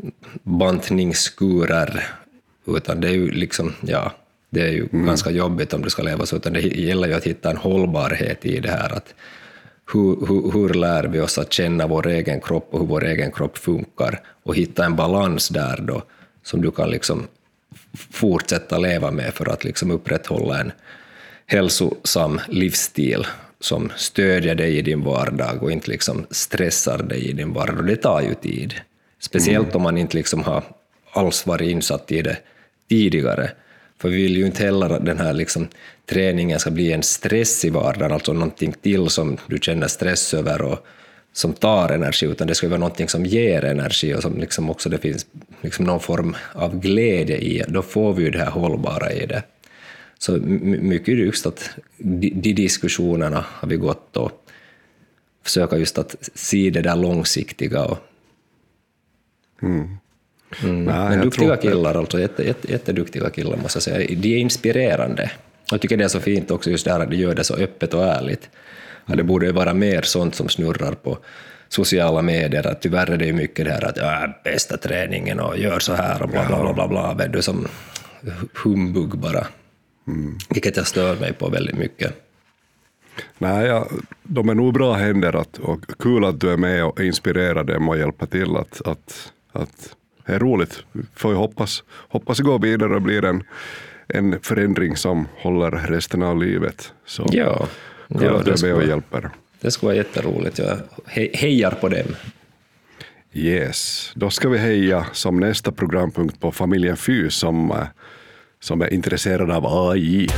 bantningskurer, utan det är ju liksom, ja, det är ju mm. ganska jobbigt om du ska leva så, utan det gäller ju att hitta en hållbarhet i det här, att Hur, hur, hur lär vi oss att känna vår egen kropp och hur vår egen kropp funkar, och hitta en balans där då som du kan liksom fortsätta leva med för att liksom upprätthålla en hälsosam livsstil som stödjer dig i din vardag och inte liksom stressar dig i din vardag. Och det tar ju tid, speciellt mm. om man inte liksom har alls varit insatt i det tidigare. För vi vill ju inte heller att den här liksom träningen ska bli en stress i vardagen, alltså någonting till som du känner stress över och som tar energi, utan det ska vara någonting som ger energi och som liksom också det finns liksom någon form av glädje i. Då får vi ju det här hållbara i det. Så mycket just att de, de diskussionerna har vi gått och försöka just att se det där långsiktiga. Och, mm. Mm. Nej, Men duktiga tror... killar, alltså jätte, jätte, jätteduktiga killar måste jag säga. De är inspirerande. Jag tycker det är så fint också just där att de gör det så öppet och ärligt. Ja, det borde vara mer sånt som snurrar på sociala medier. Att tyvärr är det ju mycket det här att ja, bästa träningen och gör så här och bla bla bla bla bla. bla. Du som humbug bara. Mm. Vilket jag stör mig på väldigt mycket. Nej, ja, de är nog bra händer att, och kul att du är med och inspirerar dem och hjälper till att, att, att det är roligt. Får jag hoppas, hoppas gå vidare och blir en, en förändring som håller resten av livet. Så ja, kul ja, att du är med skulle, och hjälper. Det skulle vara jätteroligt. Jag he, hejar på dem. Yes, då ska vi heja som nästa programpunkt på familjen Fys som, som är intresserad av A I.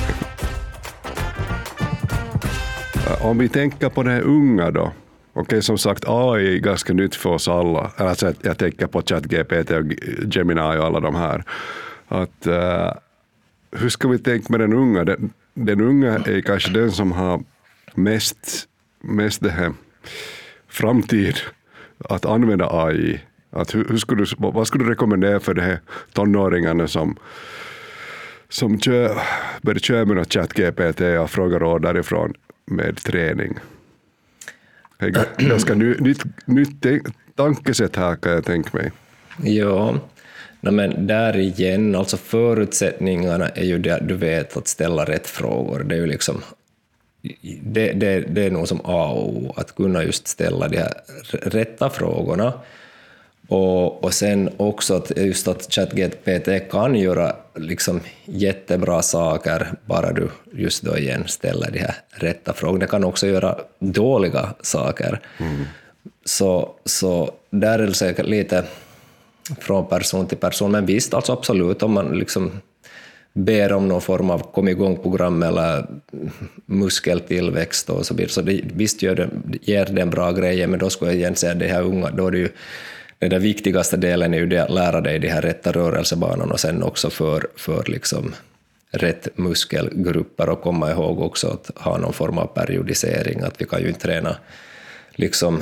Om vi tänker på det unga då. Okej, okay, som sagt, A I är ganska nytt för oss alla. Alltså, jag tänker på ChatGPT och Gemini och alla de här. Att, uh, hur ska vi tänka med den unga? Den, den unga är kanske den som har mest, mest det här framtid att använda A I. Att hur, hur skulle du, vad skulle du rekommendera för de här tonåringarna som som kör, börjar köra med något ChatGPT och frågar råd därifrån med träning? Det är ganska nytt, nytt tankesätt här kan jag tänka mig. Ja, no, men där igen, alltså förutsättningarna är ju där du vet att ställa rätt frågor. Det är ju liksom det, det, det är nog som A och O, att kunna just ställa de här rätta frågorna. Och, och sen också att just att ChatGPT kan göra liksom jättebra saker bara du just då igen ställer de här rätta frågorna. Det kan också göra dåliga saker. Mm. Så, så där är det säkert lite från person till person. Men visst, alltså absolut, om man liksom ber om någon form av kom igång-program eller muskeltillväxt och så vidare. Så det, visst gör det, ger det en bra grej, men då skulle jag igen säga det här unga, då är det ju den där viktigaste delen är ju det att lära dig de här rätta rörelsebanan och sen också för, för liksom rätt muskelgrupper och komma ihåg också att ha någon form av periodisering, att vi kan ju inte träna liksom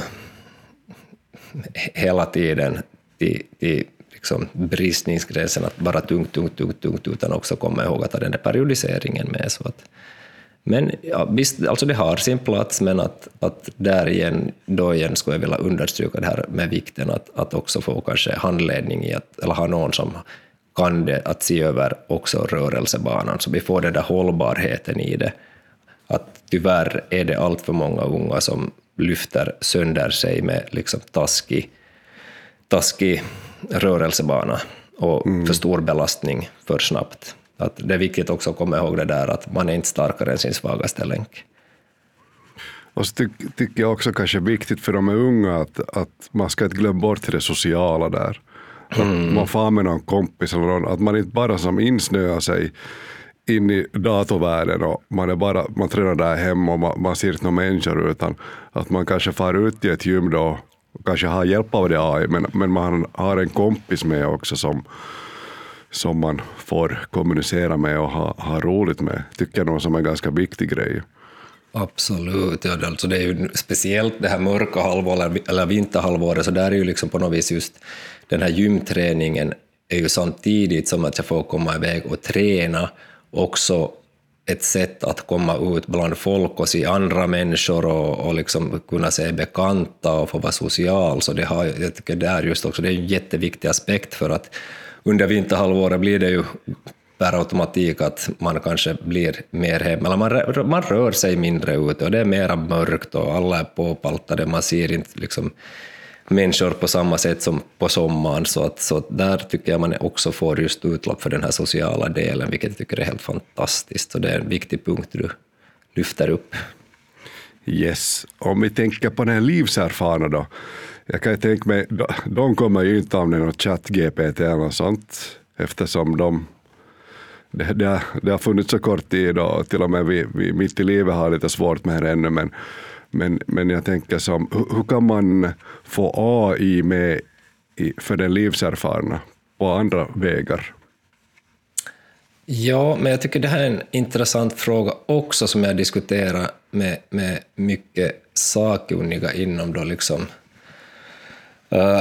hela tiden till, till liksom bristningsgränsen att bara tungt, tungt, tungt, tungt utan också komma ihåg att ha den där periodiseringen med. Så att, men ja, visst, alltså det har sin plats, men att, att där igen, då igen skulle jag vilja understryka det här med vikten att, att också få kanske handledning i att, eller ha någon som kan det, att se över också rörelsebanan, så vi får den där hållbarheten i det. Att tyvärr är det allt för många unga som lyfter sönder sig med liksom taskig, taskig rörelsebana och mm. för stor belastning för snabbt. Att det är viktigt också att komma ihåg det där att man är inte starkare än sin svagaste länk. Och så ty- tycker jag också kanske är viktigt för de är unga att, att man ska inte glömma bort det sociala där. Mm. Att man får med någon kompis eller någon, att man inte bara som insnöar sig in i datorvärlden och man, är bara, man tränar där hemma och man, man ser inte någon människor, utan att man kanske far ut i ett gym då och kanske har hjälp av det A I, men, men man har en kompis med också som som man får kommunicera med och ha, ha roligt med, tycker jag nog som en ganska viktig grej. Absolut, ja, alltså det är ju speciellt det här mörka halvåret eller vinterhalvåret, så där är ju liksom på något vis just den här gymträningen är ju samtidigt som att jag får komma iväg och träna också ett sätt att komma ut bland folk och se andra människor och, och liksom kunna se bekanta och få vara social, så det har, jag tycker det är just också, det är en jätteviktig aspekt, för att under vinterhalvåret blir det ju per automatik att man kanske blir mer hemma, eller man, rör, man rör sig mindre ut och det är mera mörkt och alla är påpaltade, man ser inte liksom människor på samma sätt som på sommaren, så att så där tycker jag man också får just utlopp för den här sociala delen, vilket jag tycker är helt fantastiskt, så det är en viktig punkt du lyfter upp. Yes, om vi tänker på den här livserfarna då, jag kan ju tänka mig, de kommer ju inte använda något ChatGPT eller något sånt, eftersom de, det, det, det har funnits så kort tid och till och med vi, vi mitt i livet har lite svårt med det ännu, men, men, men jag tänker som, hur, hur kan man få A I med i, för den livserfarna på andra vägar? Ja, men jag tycker det här är en intressant fråga också som jag diskuterar med, med mycket sakkunniga inom då liksom uh,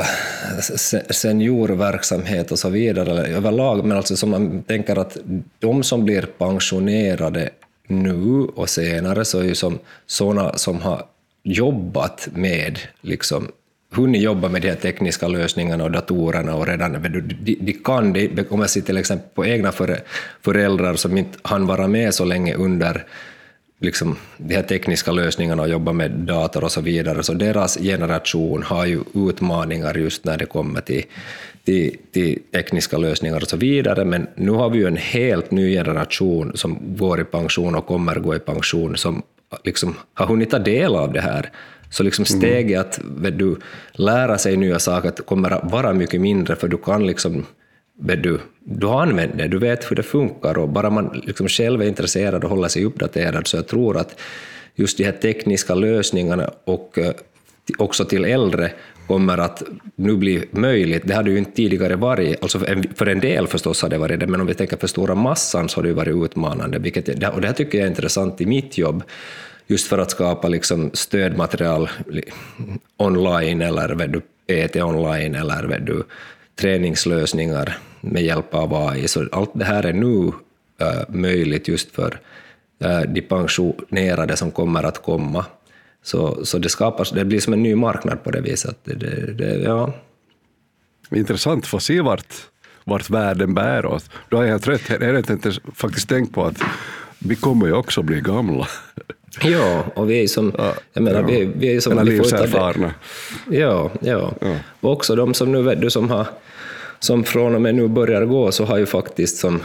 seniorverksamhet och så vidare eller överlag, men alltså som man tänker att de som blir pensionerade nu och senare så är ju som sådana som har jobbat med liksom hunnit jobba med de här tekniska lösningarna och datorerna och redan de, de kan det, om jag ser till exempel på egna föräldrar som inte hann vara med så länge under liksom de här tekniska lösningarna och jobba med dator och så vidare, så deras generation har ju utmaningar just när det kommer till, till, till tekniska lösningar och så vidare, men nu har vi ju en helt ny generation som går i pension och kommer gå i pension som liksom har hunnit ta del av det här. Så liksom steget att du lära sig nya saker kommer att vara mycket mindre, för du kan liksom du, du har använt det, du vet hur det funkar, och bara man liksom själv är intresserad och håller sig uppdaterad, så jag tror att just de här tekniska lösningarna och också till äldre kommer att nu bli möjligt. Det hade ju inte tidigare varit, alltså för en del förstås har det varit det, men om vi tänker för stora massan så har det ju varit utmanande, vilket, och det här tycker jag är intressant i mitt jobb, just för att skapa liksom stödmaterial online eller vet du, P T online eller vet du, träningslösningar med hjälp av A I. Så allt det här är nu äh, möjligt just för äh, de pensionerade som kommer att komma. Så, så det skapas, det blir som en ny marknad på det viset. Det, det, det, ja. Intressant, få se vart, vart världen bär oss. Då har jag helt rätt. Jag har inte faktiskt tänkt på att vi kommer ju också bli gamla. Ja, och vi är som, ja, jag menar, ja. vi, vi är som... Eller livserfarna. Ja, ja, ja. Och också de som nu vet du som har, som från och med nu börjar gå, så har ju faktiskt som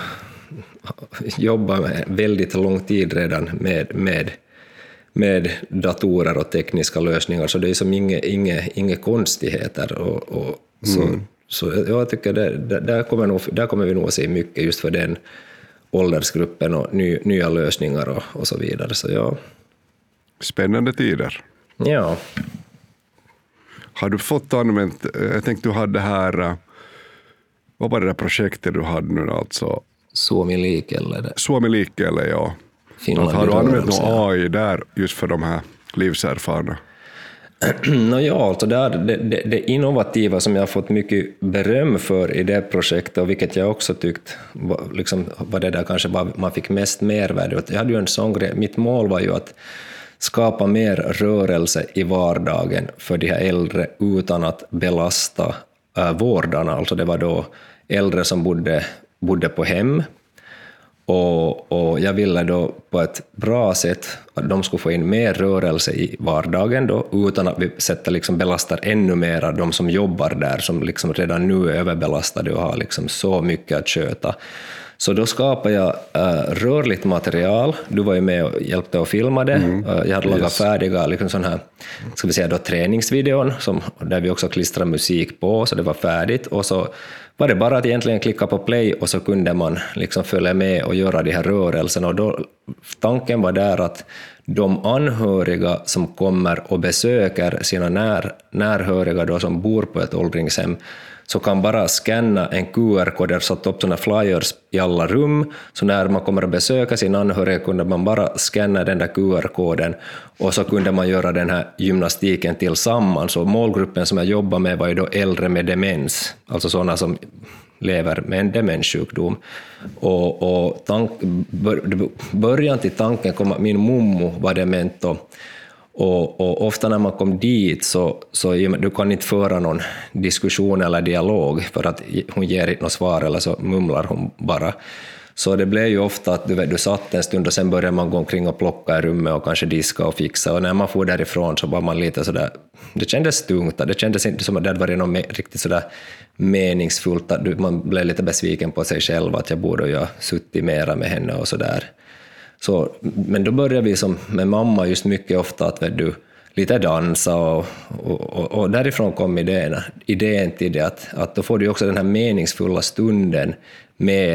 jobbat med väldigt lång tid redan med, med, med datorer och tekniska lösningar, så det är som inga, inga, inga konstigheter. Och, och så, mm. så jag tycker det, där, kommer nog, där kommer vi nog att se mycket just för den åldersgruppen och ny, nya lösningar och, och så vidare. Så ja. Spännande tider. Ja. Har du fått använt, jag tänkte du hade det här, vad var det där projektet du hade nu alltså? Suomi liikkeelle. Suomi liikkeelle, ja. Finland, har du använt någon A I där just för de här livserfarna? No, ja, alltså det, det, det innovativa som jag har fått mycket beröm för i det projektet, och vilket jag också tyckt var, liksom, var det där kanske var, man fick mest mervärde. Jag hade ju en sån grej, mitt mål var ju att skapa mer rörelse i vardagen för de här äldre utan att belasta äh, vårdarna. Alltså det var då äldre som bodde, bodde på hem. Och, och jag ville då på ett bra sätt att de skulle få in mer rörelse i vardagen då, utan att vi sätter liksom belastar ännu mer de som jobbar där, som liksom redan nu är överbelastade och har liksom så mycket att sköta. Så då skapade jag äh, rörligt material. Du var ju med och hjälpte att filma det. Mm. Jag hade lagat yes. färdiga liksom sån här, ska vi säga då, träningsvideon som, där vi också klistrade musik på, så det var färdigt. Och så var det bara att egentligen klicka på play och så kunde man liksom följa med och göra de här rörelserna. Och då, tanken var där att de anhöriga som kommer och besöker sina när, närhöriga då, som bor på ett åldringshem, så kan bara scanna en Q R-kod, där satt upp såna flyers i alla rum, så när man kommer att besöka sin anhöriga kunde man bara scanna den där Q R-koden och så kunde man göra den här gymnastiken tillsammans. Och målgruppen som jag jobbar med var ju då äldre med demens, alltså sådana som lever med en demenssjukdom. Och, och tank, början till tanken kom att min mommo var dement, och Och, och ofta när man kom dit så, så du kan inte föra någon diskussion eller dialog, för att hon ger inte något svar eller så mumlar hon bara. Så det blev ju ofta att du, vet, du satt en stund och sen började man gå omkring och plocka i rummet och kanske diska och fixa. Och när man får därifrån så var man lite sådär, det kändes tungt, det kändes inte som att det var något riktigt sådär meningsfullt, att man blev lite besviken på sig själv att jag borde ju ha suttit mera med henne och sådär. Så, men då började vi som med mamma just mycket ofta att vet du, lite dansa och, och, och därifrån kom idén, idén till det att, att då får du också den här meningsfulla stunden med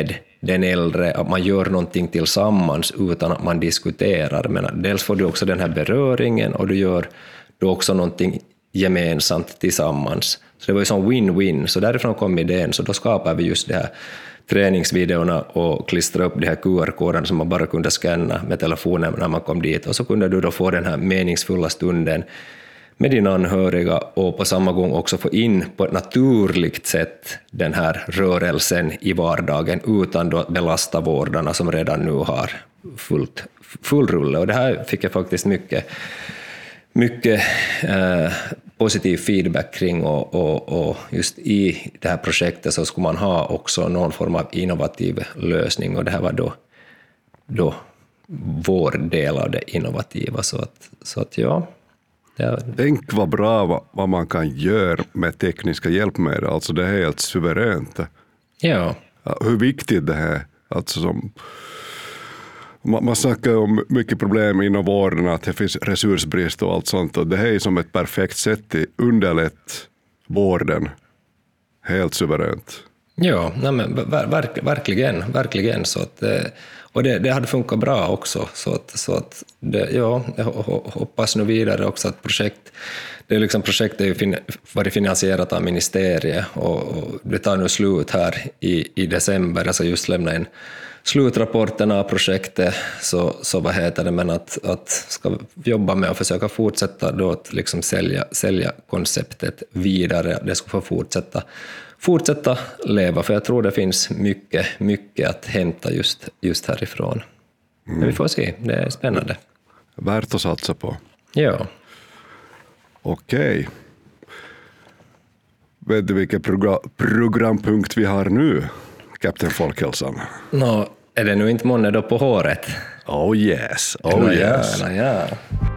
den äldre, att man gör någonting tillsammans utan att man diskuterar. Men dels får du också den här beröringen och du gör du också någonting gemensamt tillsammans. Så det var ju som win-win, så därifrån kom idén, så då skapade vi just det här träningsvideorna och klistra upp de här Q R-koderna som man bara kunde scanna med telefonen när man kom dit, och så kunde du då få den här meningsfulla stunden med dina anhöriga och på samma gång också få in på ett naturligt sätt den här rörelsen i vardagen utan att belasta vårdarna som redan nu har fullt, full rulle. Och det här fick jag faktiskt mycket, mycket eh, positiv feedback kring, och, och, och just i det här projektet så skulle man ha också någon form av innovativ lösning, och det här var då, då vår del av det innovativa. Så att, så att ja... Ja. Tänk vad bra vad, vad man kan göra med tekniska hjälpmedel. Alltså det är helt suveränt. Ja. Ja, hur viktigt det är. Alltså som, man, man snackar om mycket problem inom vården, att det finns resursbrist och allt sånt. Och det här är som ett perfekt sätt att underlätta vården. Helt suveränt. Ja, nej men, verk, verkligen. verkligen så att, och det, det hade funkat bra också. Så att, så att det, ja, jag hoppas nu vidare också att projekt, det är liksom projekt är ju fin, varit finansierat av ministeriet, och, och det tar nu slut här i, i december. Alltså just lämna in slutrapporten av projektet, så, så vad heter det, men att, att ska jobba med att försöka fortsätta då att liksom sälja, sälja konceptet vidare. Det ska få fortsätta fortsätta leva, för jag tror det finns mycket, mycket att hämta just, just härifrån. Mm. Men vi får se, det är spännande. Värt att satsa på. Ja. Okej. Vet du vilken program, programpunkt vi har nu, Kapten Folkhälsan? Nå, är det nu inte månne då på håret? Oh yes, oh nå, yes. Ja, nå, ja.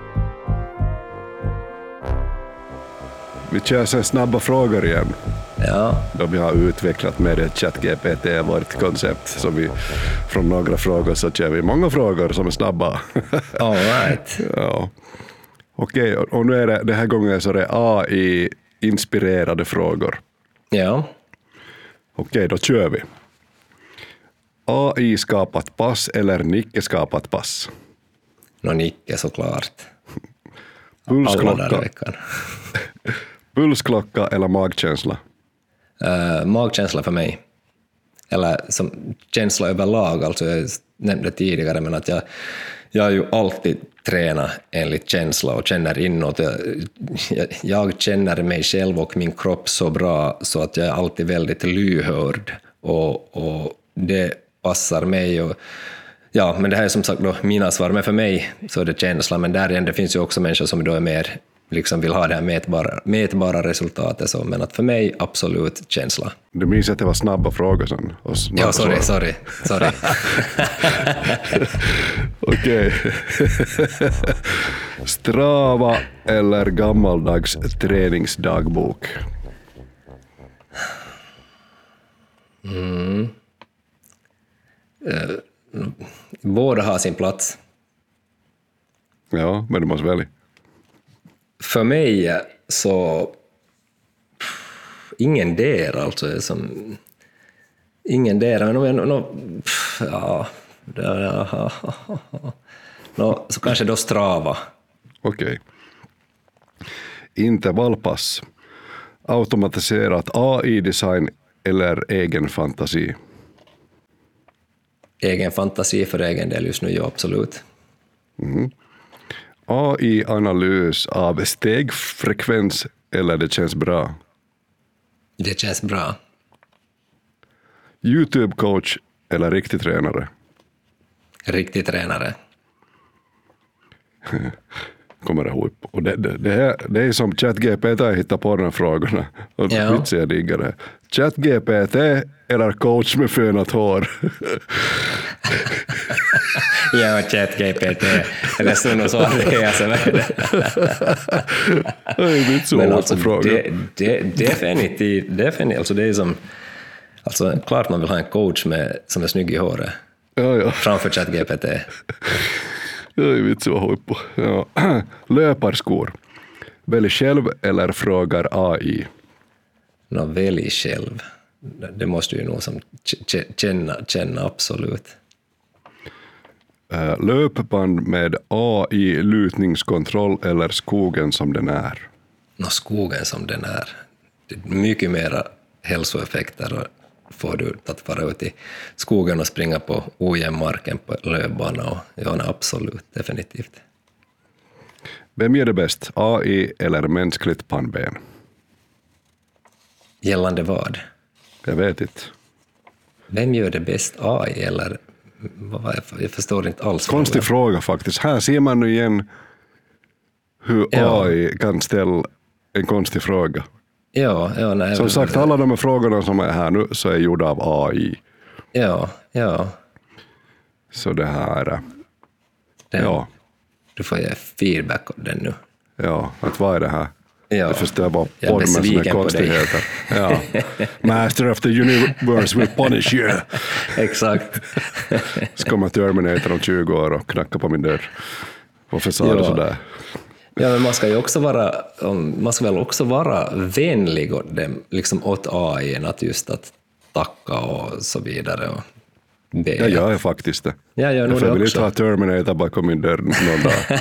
Vi kör sen snabba frågor igen. Ja. Då vi har utvecklat med det ChatGPT, vårt koncept, som vi från några frågor så kör vi många frågor som är snabba. All right. Ja. Okej, och nu är det, det här gången så är det A I-inspirerade frågor. Ja. Okej, då kör vi. A I-skapat pass eller Nicke-skapat pass? Nå, Nicke såklart. Pulsklocka. Pulsklocka eller magkänsla? Uh, magkänsla för mig. Eller som känsla överlag, alltså jag nämnde tidigare, men att jag, jag har ju alltid tränat enligt känsla och känner inåt. Jag, jag, jag känner mig själv och min kropp så bra så att jag är alltid väldigt lyhörd, och, och det passar mig. Och, ja, men det här är som sagt då mina svar, men för mig så är det känsla, men där igen, det finns ju också människor som då är mer liksom vill ha det här mätbara, mätbara resultatet, så, men att för mig absolut känsla. Du minns att det var snabba frågor sen? Och snabba ja, sorry, svar. sorry, sorry. Okej. Strava eller gammaldags träningsdagbok? Mm. Uh, båda har sin plats. Ja, men du måste välja. För mig så ingen där, alltså som ingen där, men no, no, ja, ja, no, så kanske då Strava. Okej. Intervallpass. Automatiserat A I-design eller egen fantasi? Egen fantasi för egen del just nu, ja, absolut. Mm. A I-analys av stegfrekvens eller det känns bra? Det känns bra. YouTube-coach eller riktig tränare? Riktig tränare. Kommer det ihop. Och det, det, det, är, det är som ChatGPT hittar på de här frågorna. Och ja. Vitsi jag diggar det. ChatGPT eller coach med fönat hår? Ja, ChatGPT. Eller så något så det är alltså. Men alltså, det, det, definitivt, definitivt, alltså det är som, alltså klart man vill ha en coach med, som är snygg i håret. Ja, ja. Framför ChatGPT. Jag vet så vad på. Ja. Löparskor. Välj själv eller frågar A I? Nå, välj själv. det måste ju nog som känna, känna absolut. Uh, löpband med A I-lutningskontroll eller skogen som den är? Nå, skogen som den är. Det är mycket mera hälsoeffekter får du att vara ute i skogen och springa på ojämn marken på lövbana. Och, ja, nej, absolut, definitivt. Vem gör det bäst, A I eller mänskligt pannben? Gällande vad? Jag vet inte. Vem gör det bäst, A I eller... Jag förstår inte alls. Konstig fråga. fråga faktiskt. Här ser man nu igen hur ja. A I kan ställa en konstig fråga. Ja, ja, nej, som sagt, alla de här frågorna som är här nu så är gjorda av A I. Ja, ja. Så det här... Den, ja. Du får ge feedback om den nu. Ja, att vad är det här? Ja. Jag förstår bara porr med sådana konstigheter. Ja. Master of the universe will punish you. Exakt. Ska man Terminator om tjugo år och knacka på min dörr. Varför sa du sådär? Ja, men man ska ju också vara, man ska väl också vara vänlig åt dem, liksom åt A I, att just att tacka och så vidare och be. Ja, jag är faktiskt det. Ja, jag, jag vill inte ha Terminator bakom min dörr någon dag.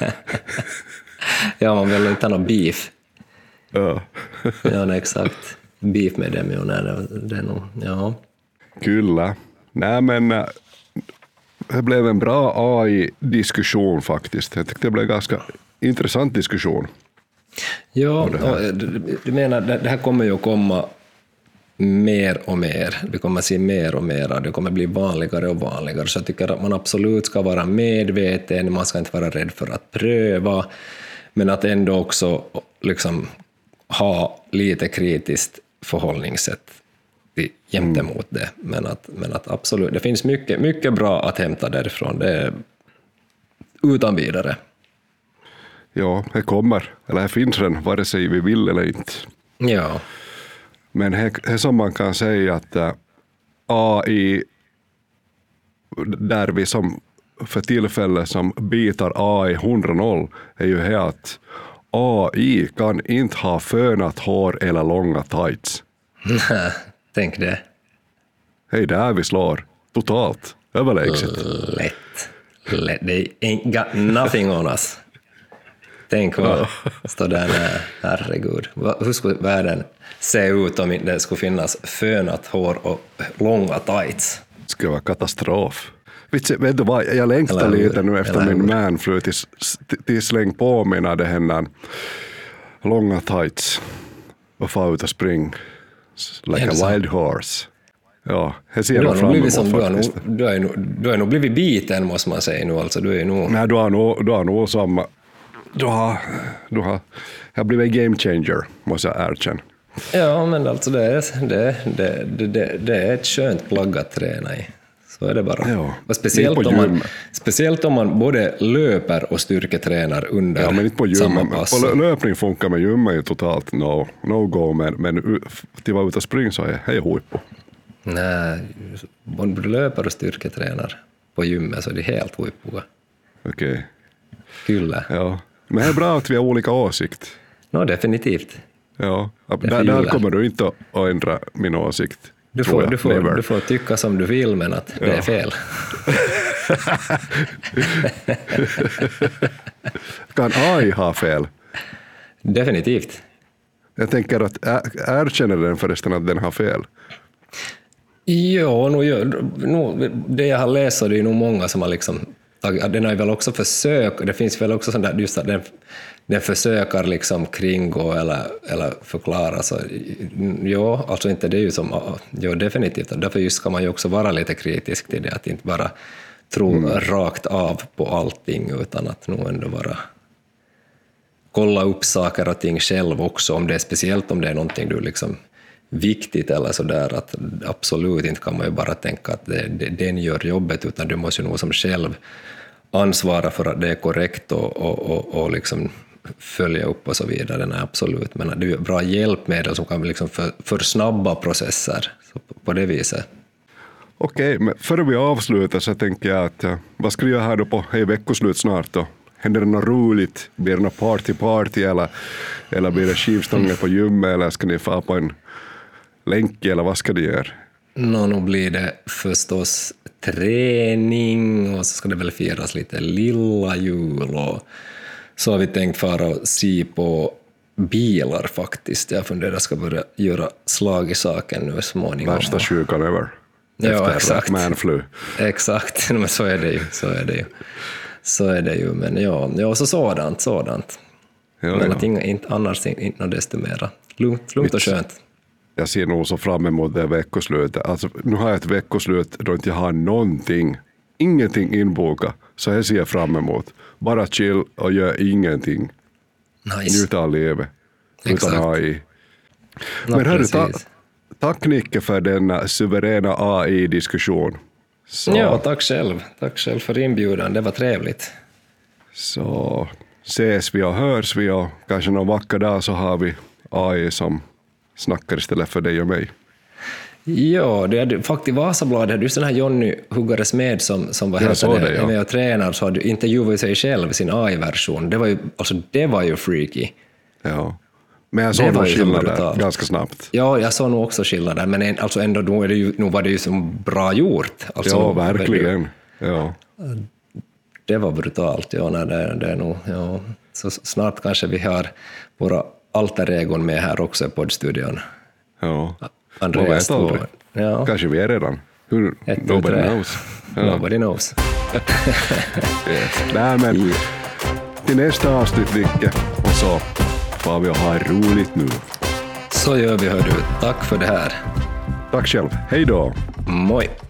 Ja, man vill inte ha någon beef. Ja. Ja, nej, exakt. Beef med dem, ja, nej, det, det är nog, ja. Kyllä. Nej, men det blev en bra A I-diskussion faktiskt. Jag tyckte det blev en ganska intressant diskussion. Ja, du, du menar, det här kommer ju att komma mer och mer. Vi kommer att se mer och mer. Det kommer bli vanligare och vanligare. Så jag tycker att man absolut ska vara medveten. Man ska inte vara rädd för att pröva. Men att ändå också liksom ha lite kritiskt förhållningssätt gentemot det. Men att, men att absolut, det finns mycket, mycket bra att hämta därifrån. Det är utan vidare. Ja, det kommer. Eller det finns den, vare sig vi vill eller inte. Ja. Men det, det som man kan säga att uh, A I, där vi som för tillfället som bitar A I hundra noll, är ju här att A I kan inte ha fönat hår eller långa tights. Nej, tänk det. Hej, där vi slår. Totalt. Överlägset. Lätt. Lätt. They ain't got nothing on us. Tänk vad står där när, herregud. Hur skulle världen se ut om det skulle finnas fönat hår och långa tights? Det skulle vara katastrof. Vet du vad, jag längtar eller, lite nu efter min manflu tills, tills släng på mina det händer långa tights och få ut och spring like a wild horse. Ja, det ser jag fram emot som, faktiskt. Du har, nog, du har nog blivit biten, måste man säga nu. Alltså, du är nog... Nej, du har nog, du har nog samma... Du har, du har, jag har blivit en game changer, måste jag erkänna. Ja, men alltså det är, det, det, det, det är ett skönt plagg att träna i. Så är det bara. Ja, och speciellt, om man, speciellt om man både löper och styrketränar under ja, men inte på samma pass. På löpning funkar, men gymma är totalt no, no go, men, men till att vara ute och springa så är det huippo. Nej, om du löper och styrketränar på gymmet så är det helt huippo. Okej. Okay. Kyllä. Ja. Men det är bra att vi har olika åsikt. No, definitivt. Ja, där, där kommer du inte att ändra min åsikt. Du får, du, får, du får tycka som du vill, men att ja. Det är fel. Kan A I ha fel? Definitivt. Jag tänker att erkänner den förresten att den har fel? Ja, nu, nu, det jag har läst så det är nog många som har liksom den har ju väl också försök, det finns väl också sånt där just att den, den försöker liksom kringgå eller, eller förklara så ja, alltså inte det är ju som ja, definitivt, och därför just ska man ju också vara lite kritisk till det, att inte bara tro mm. rakt av på allting utan att nog ändå vara kolla upp saker och ting själv också, om det är speciellt om det är någonting du liksom viktigt eller sådär, att absolut inte kan man ju bara tänka att det, det, den gör jobbet, utan du måste ju nog som själv ansvara för att det är korrekt och, och, och, och liksom följa upp och så vidare. Nej, absolut, men det är bra hjälpmedel som kan liksom för, för snabba processer så på, på det viset. Okej, men före vi avslutar så tänker jag att vad ska vi göra här då på hej veckoslut snart då? Händer det något roligt? Blir det något party-party eller, eller blir det skivstångar på gymmet eller ska ni få på en länk eller vad ska ni göra? Nå, nu blir det förstås träning och så ska det väl firas lite lilla jul och så har vi tänkt fara och se på bilar faktiskt. Jag funderar att ska börja göra slag i saken nu småningom. Värsta sjukan över. Ja, efter exakt. manflu. Exakt, men så är det ju. Så är det ju. Så är det ju, men ja, ja så sådant, sådant. Ja, men ja. att inga, inte, annars inte något desto mera. Lugnt, lugnt och skönt. Jag ser nog så fram emot det veckoslutet. Alltså, nu har jag ett veckoslut då inte jag har någonting, ingenting inbokat. Så jag ser fram emot. Bara chill och gör ingenting. Nice. Njuta av livet. Exakt. Utan A I. No, Men hörru, ta, precis. tack Nicke för denna suveräna A I-diskussion. Så, Ja, tack själv. Tack själv för inbjudan. Det var trevligt. så ses vi och hörs vi och kanske någon vacker dag så har vi A I som snackar istället för dig och mig. Ja, det är faktiskt i Vasabladet hade just den här Jonny Huggare Smed som, som var Jag såg hälsade, det, ja. är med och tränar, så hade intervjuat sig själv, sin A I-version. Det var ju, alltså, det var ju freaky. Ja. Men jag Det såg var nog ju så skillnader brutalt. ganska snabbt. Ja, jag såg nog också skillnader, men en, alltså ändå nu, är det ju, nu var det ju så bra gjort. Alltså, Ja, verkligen. Ja. Det var brutalt, ja, nej, det, det är nog, ja. Så snart kanske vi har våra alter egon med här också i poddstudion. Ja. Andreas Man vet aldrig. två. Ja. Kanske vi är redan. Hur? Ett, två, Nobody tre. knows. Ja. Nobody knows. Yes. Nej, men till nästa avsnitt, Nicke. Och så får vi ha roligt nu. Så gör vi, hör du. Tack för det här. Tack själv. Hej då. Moi.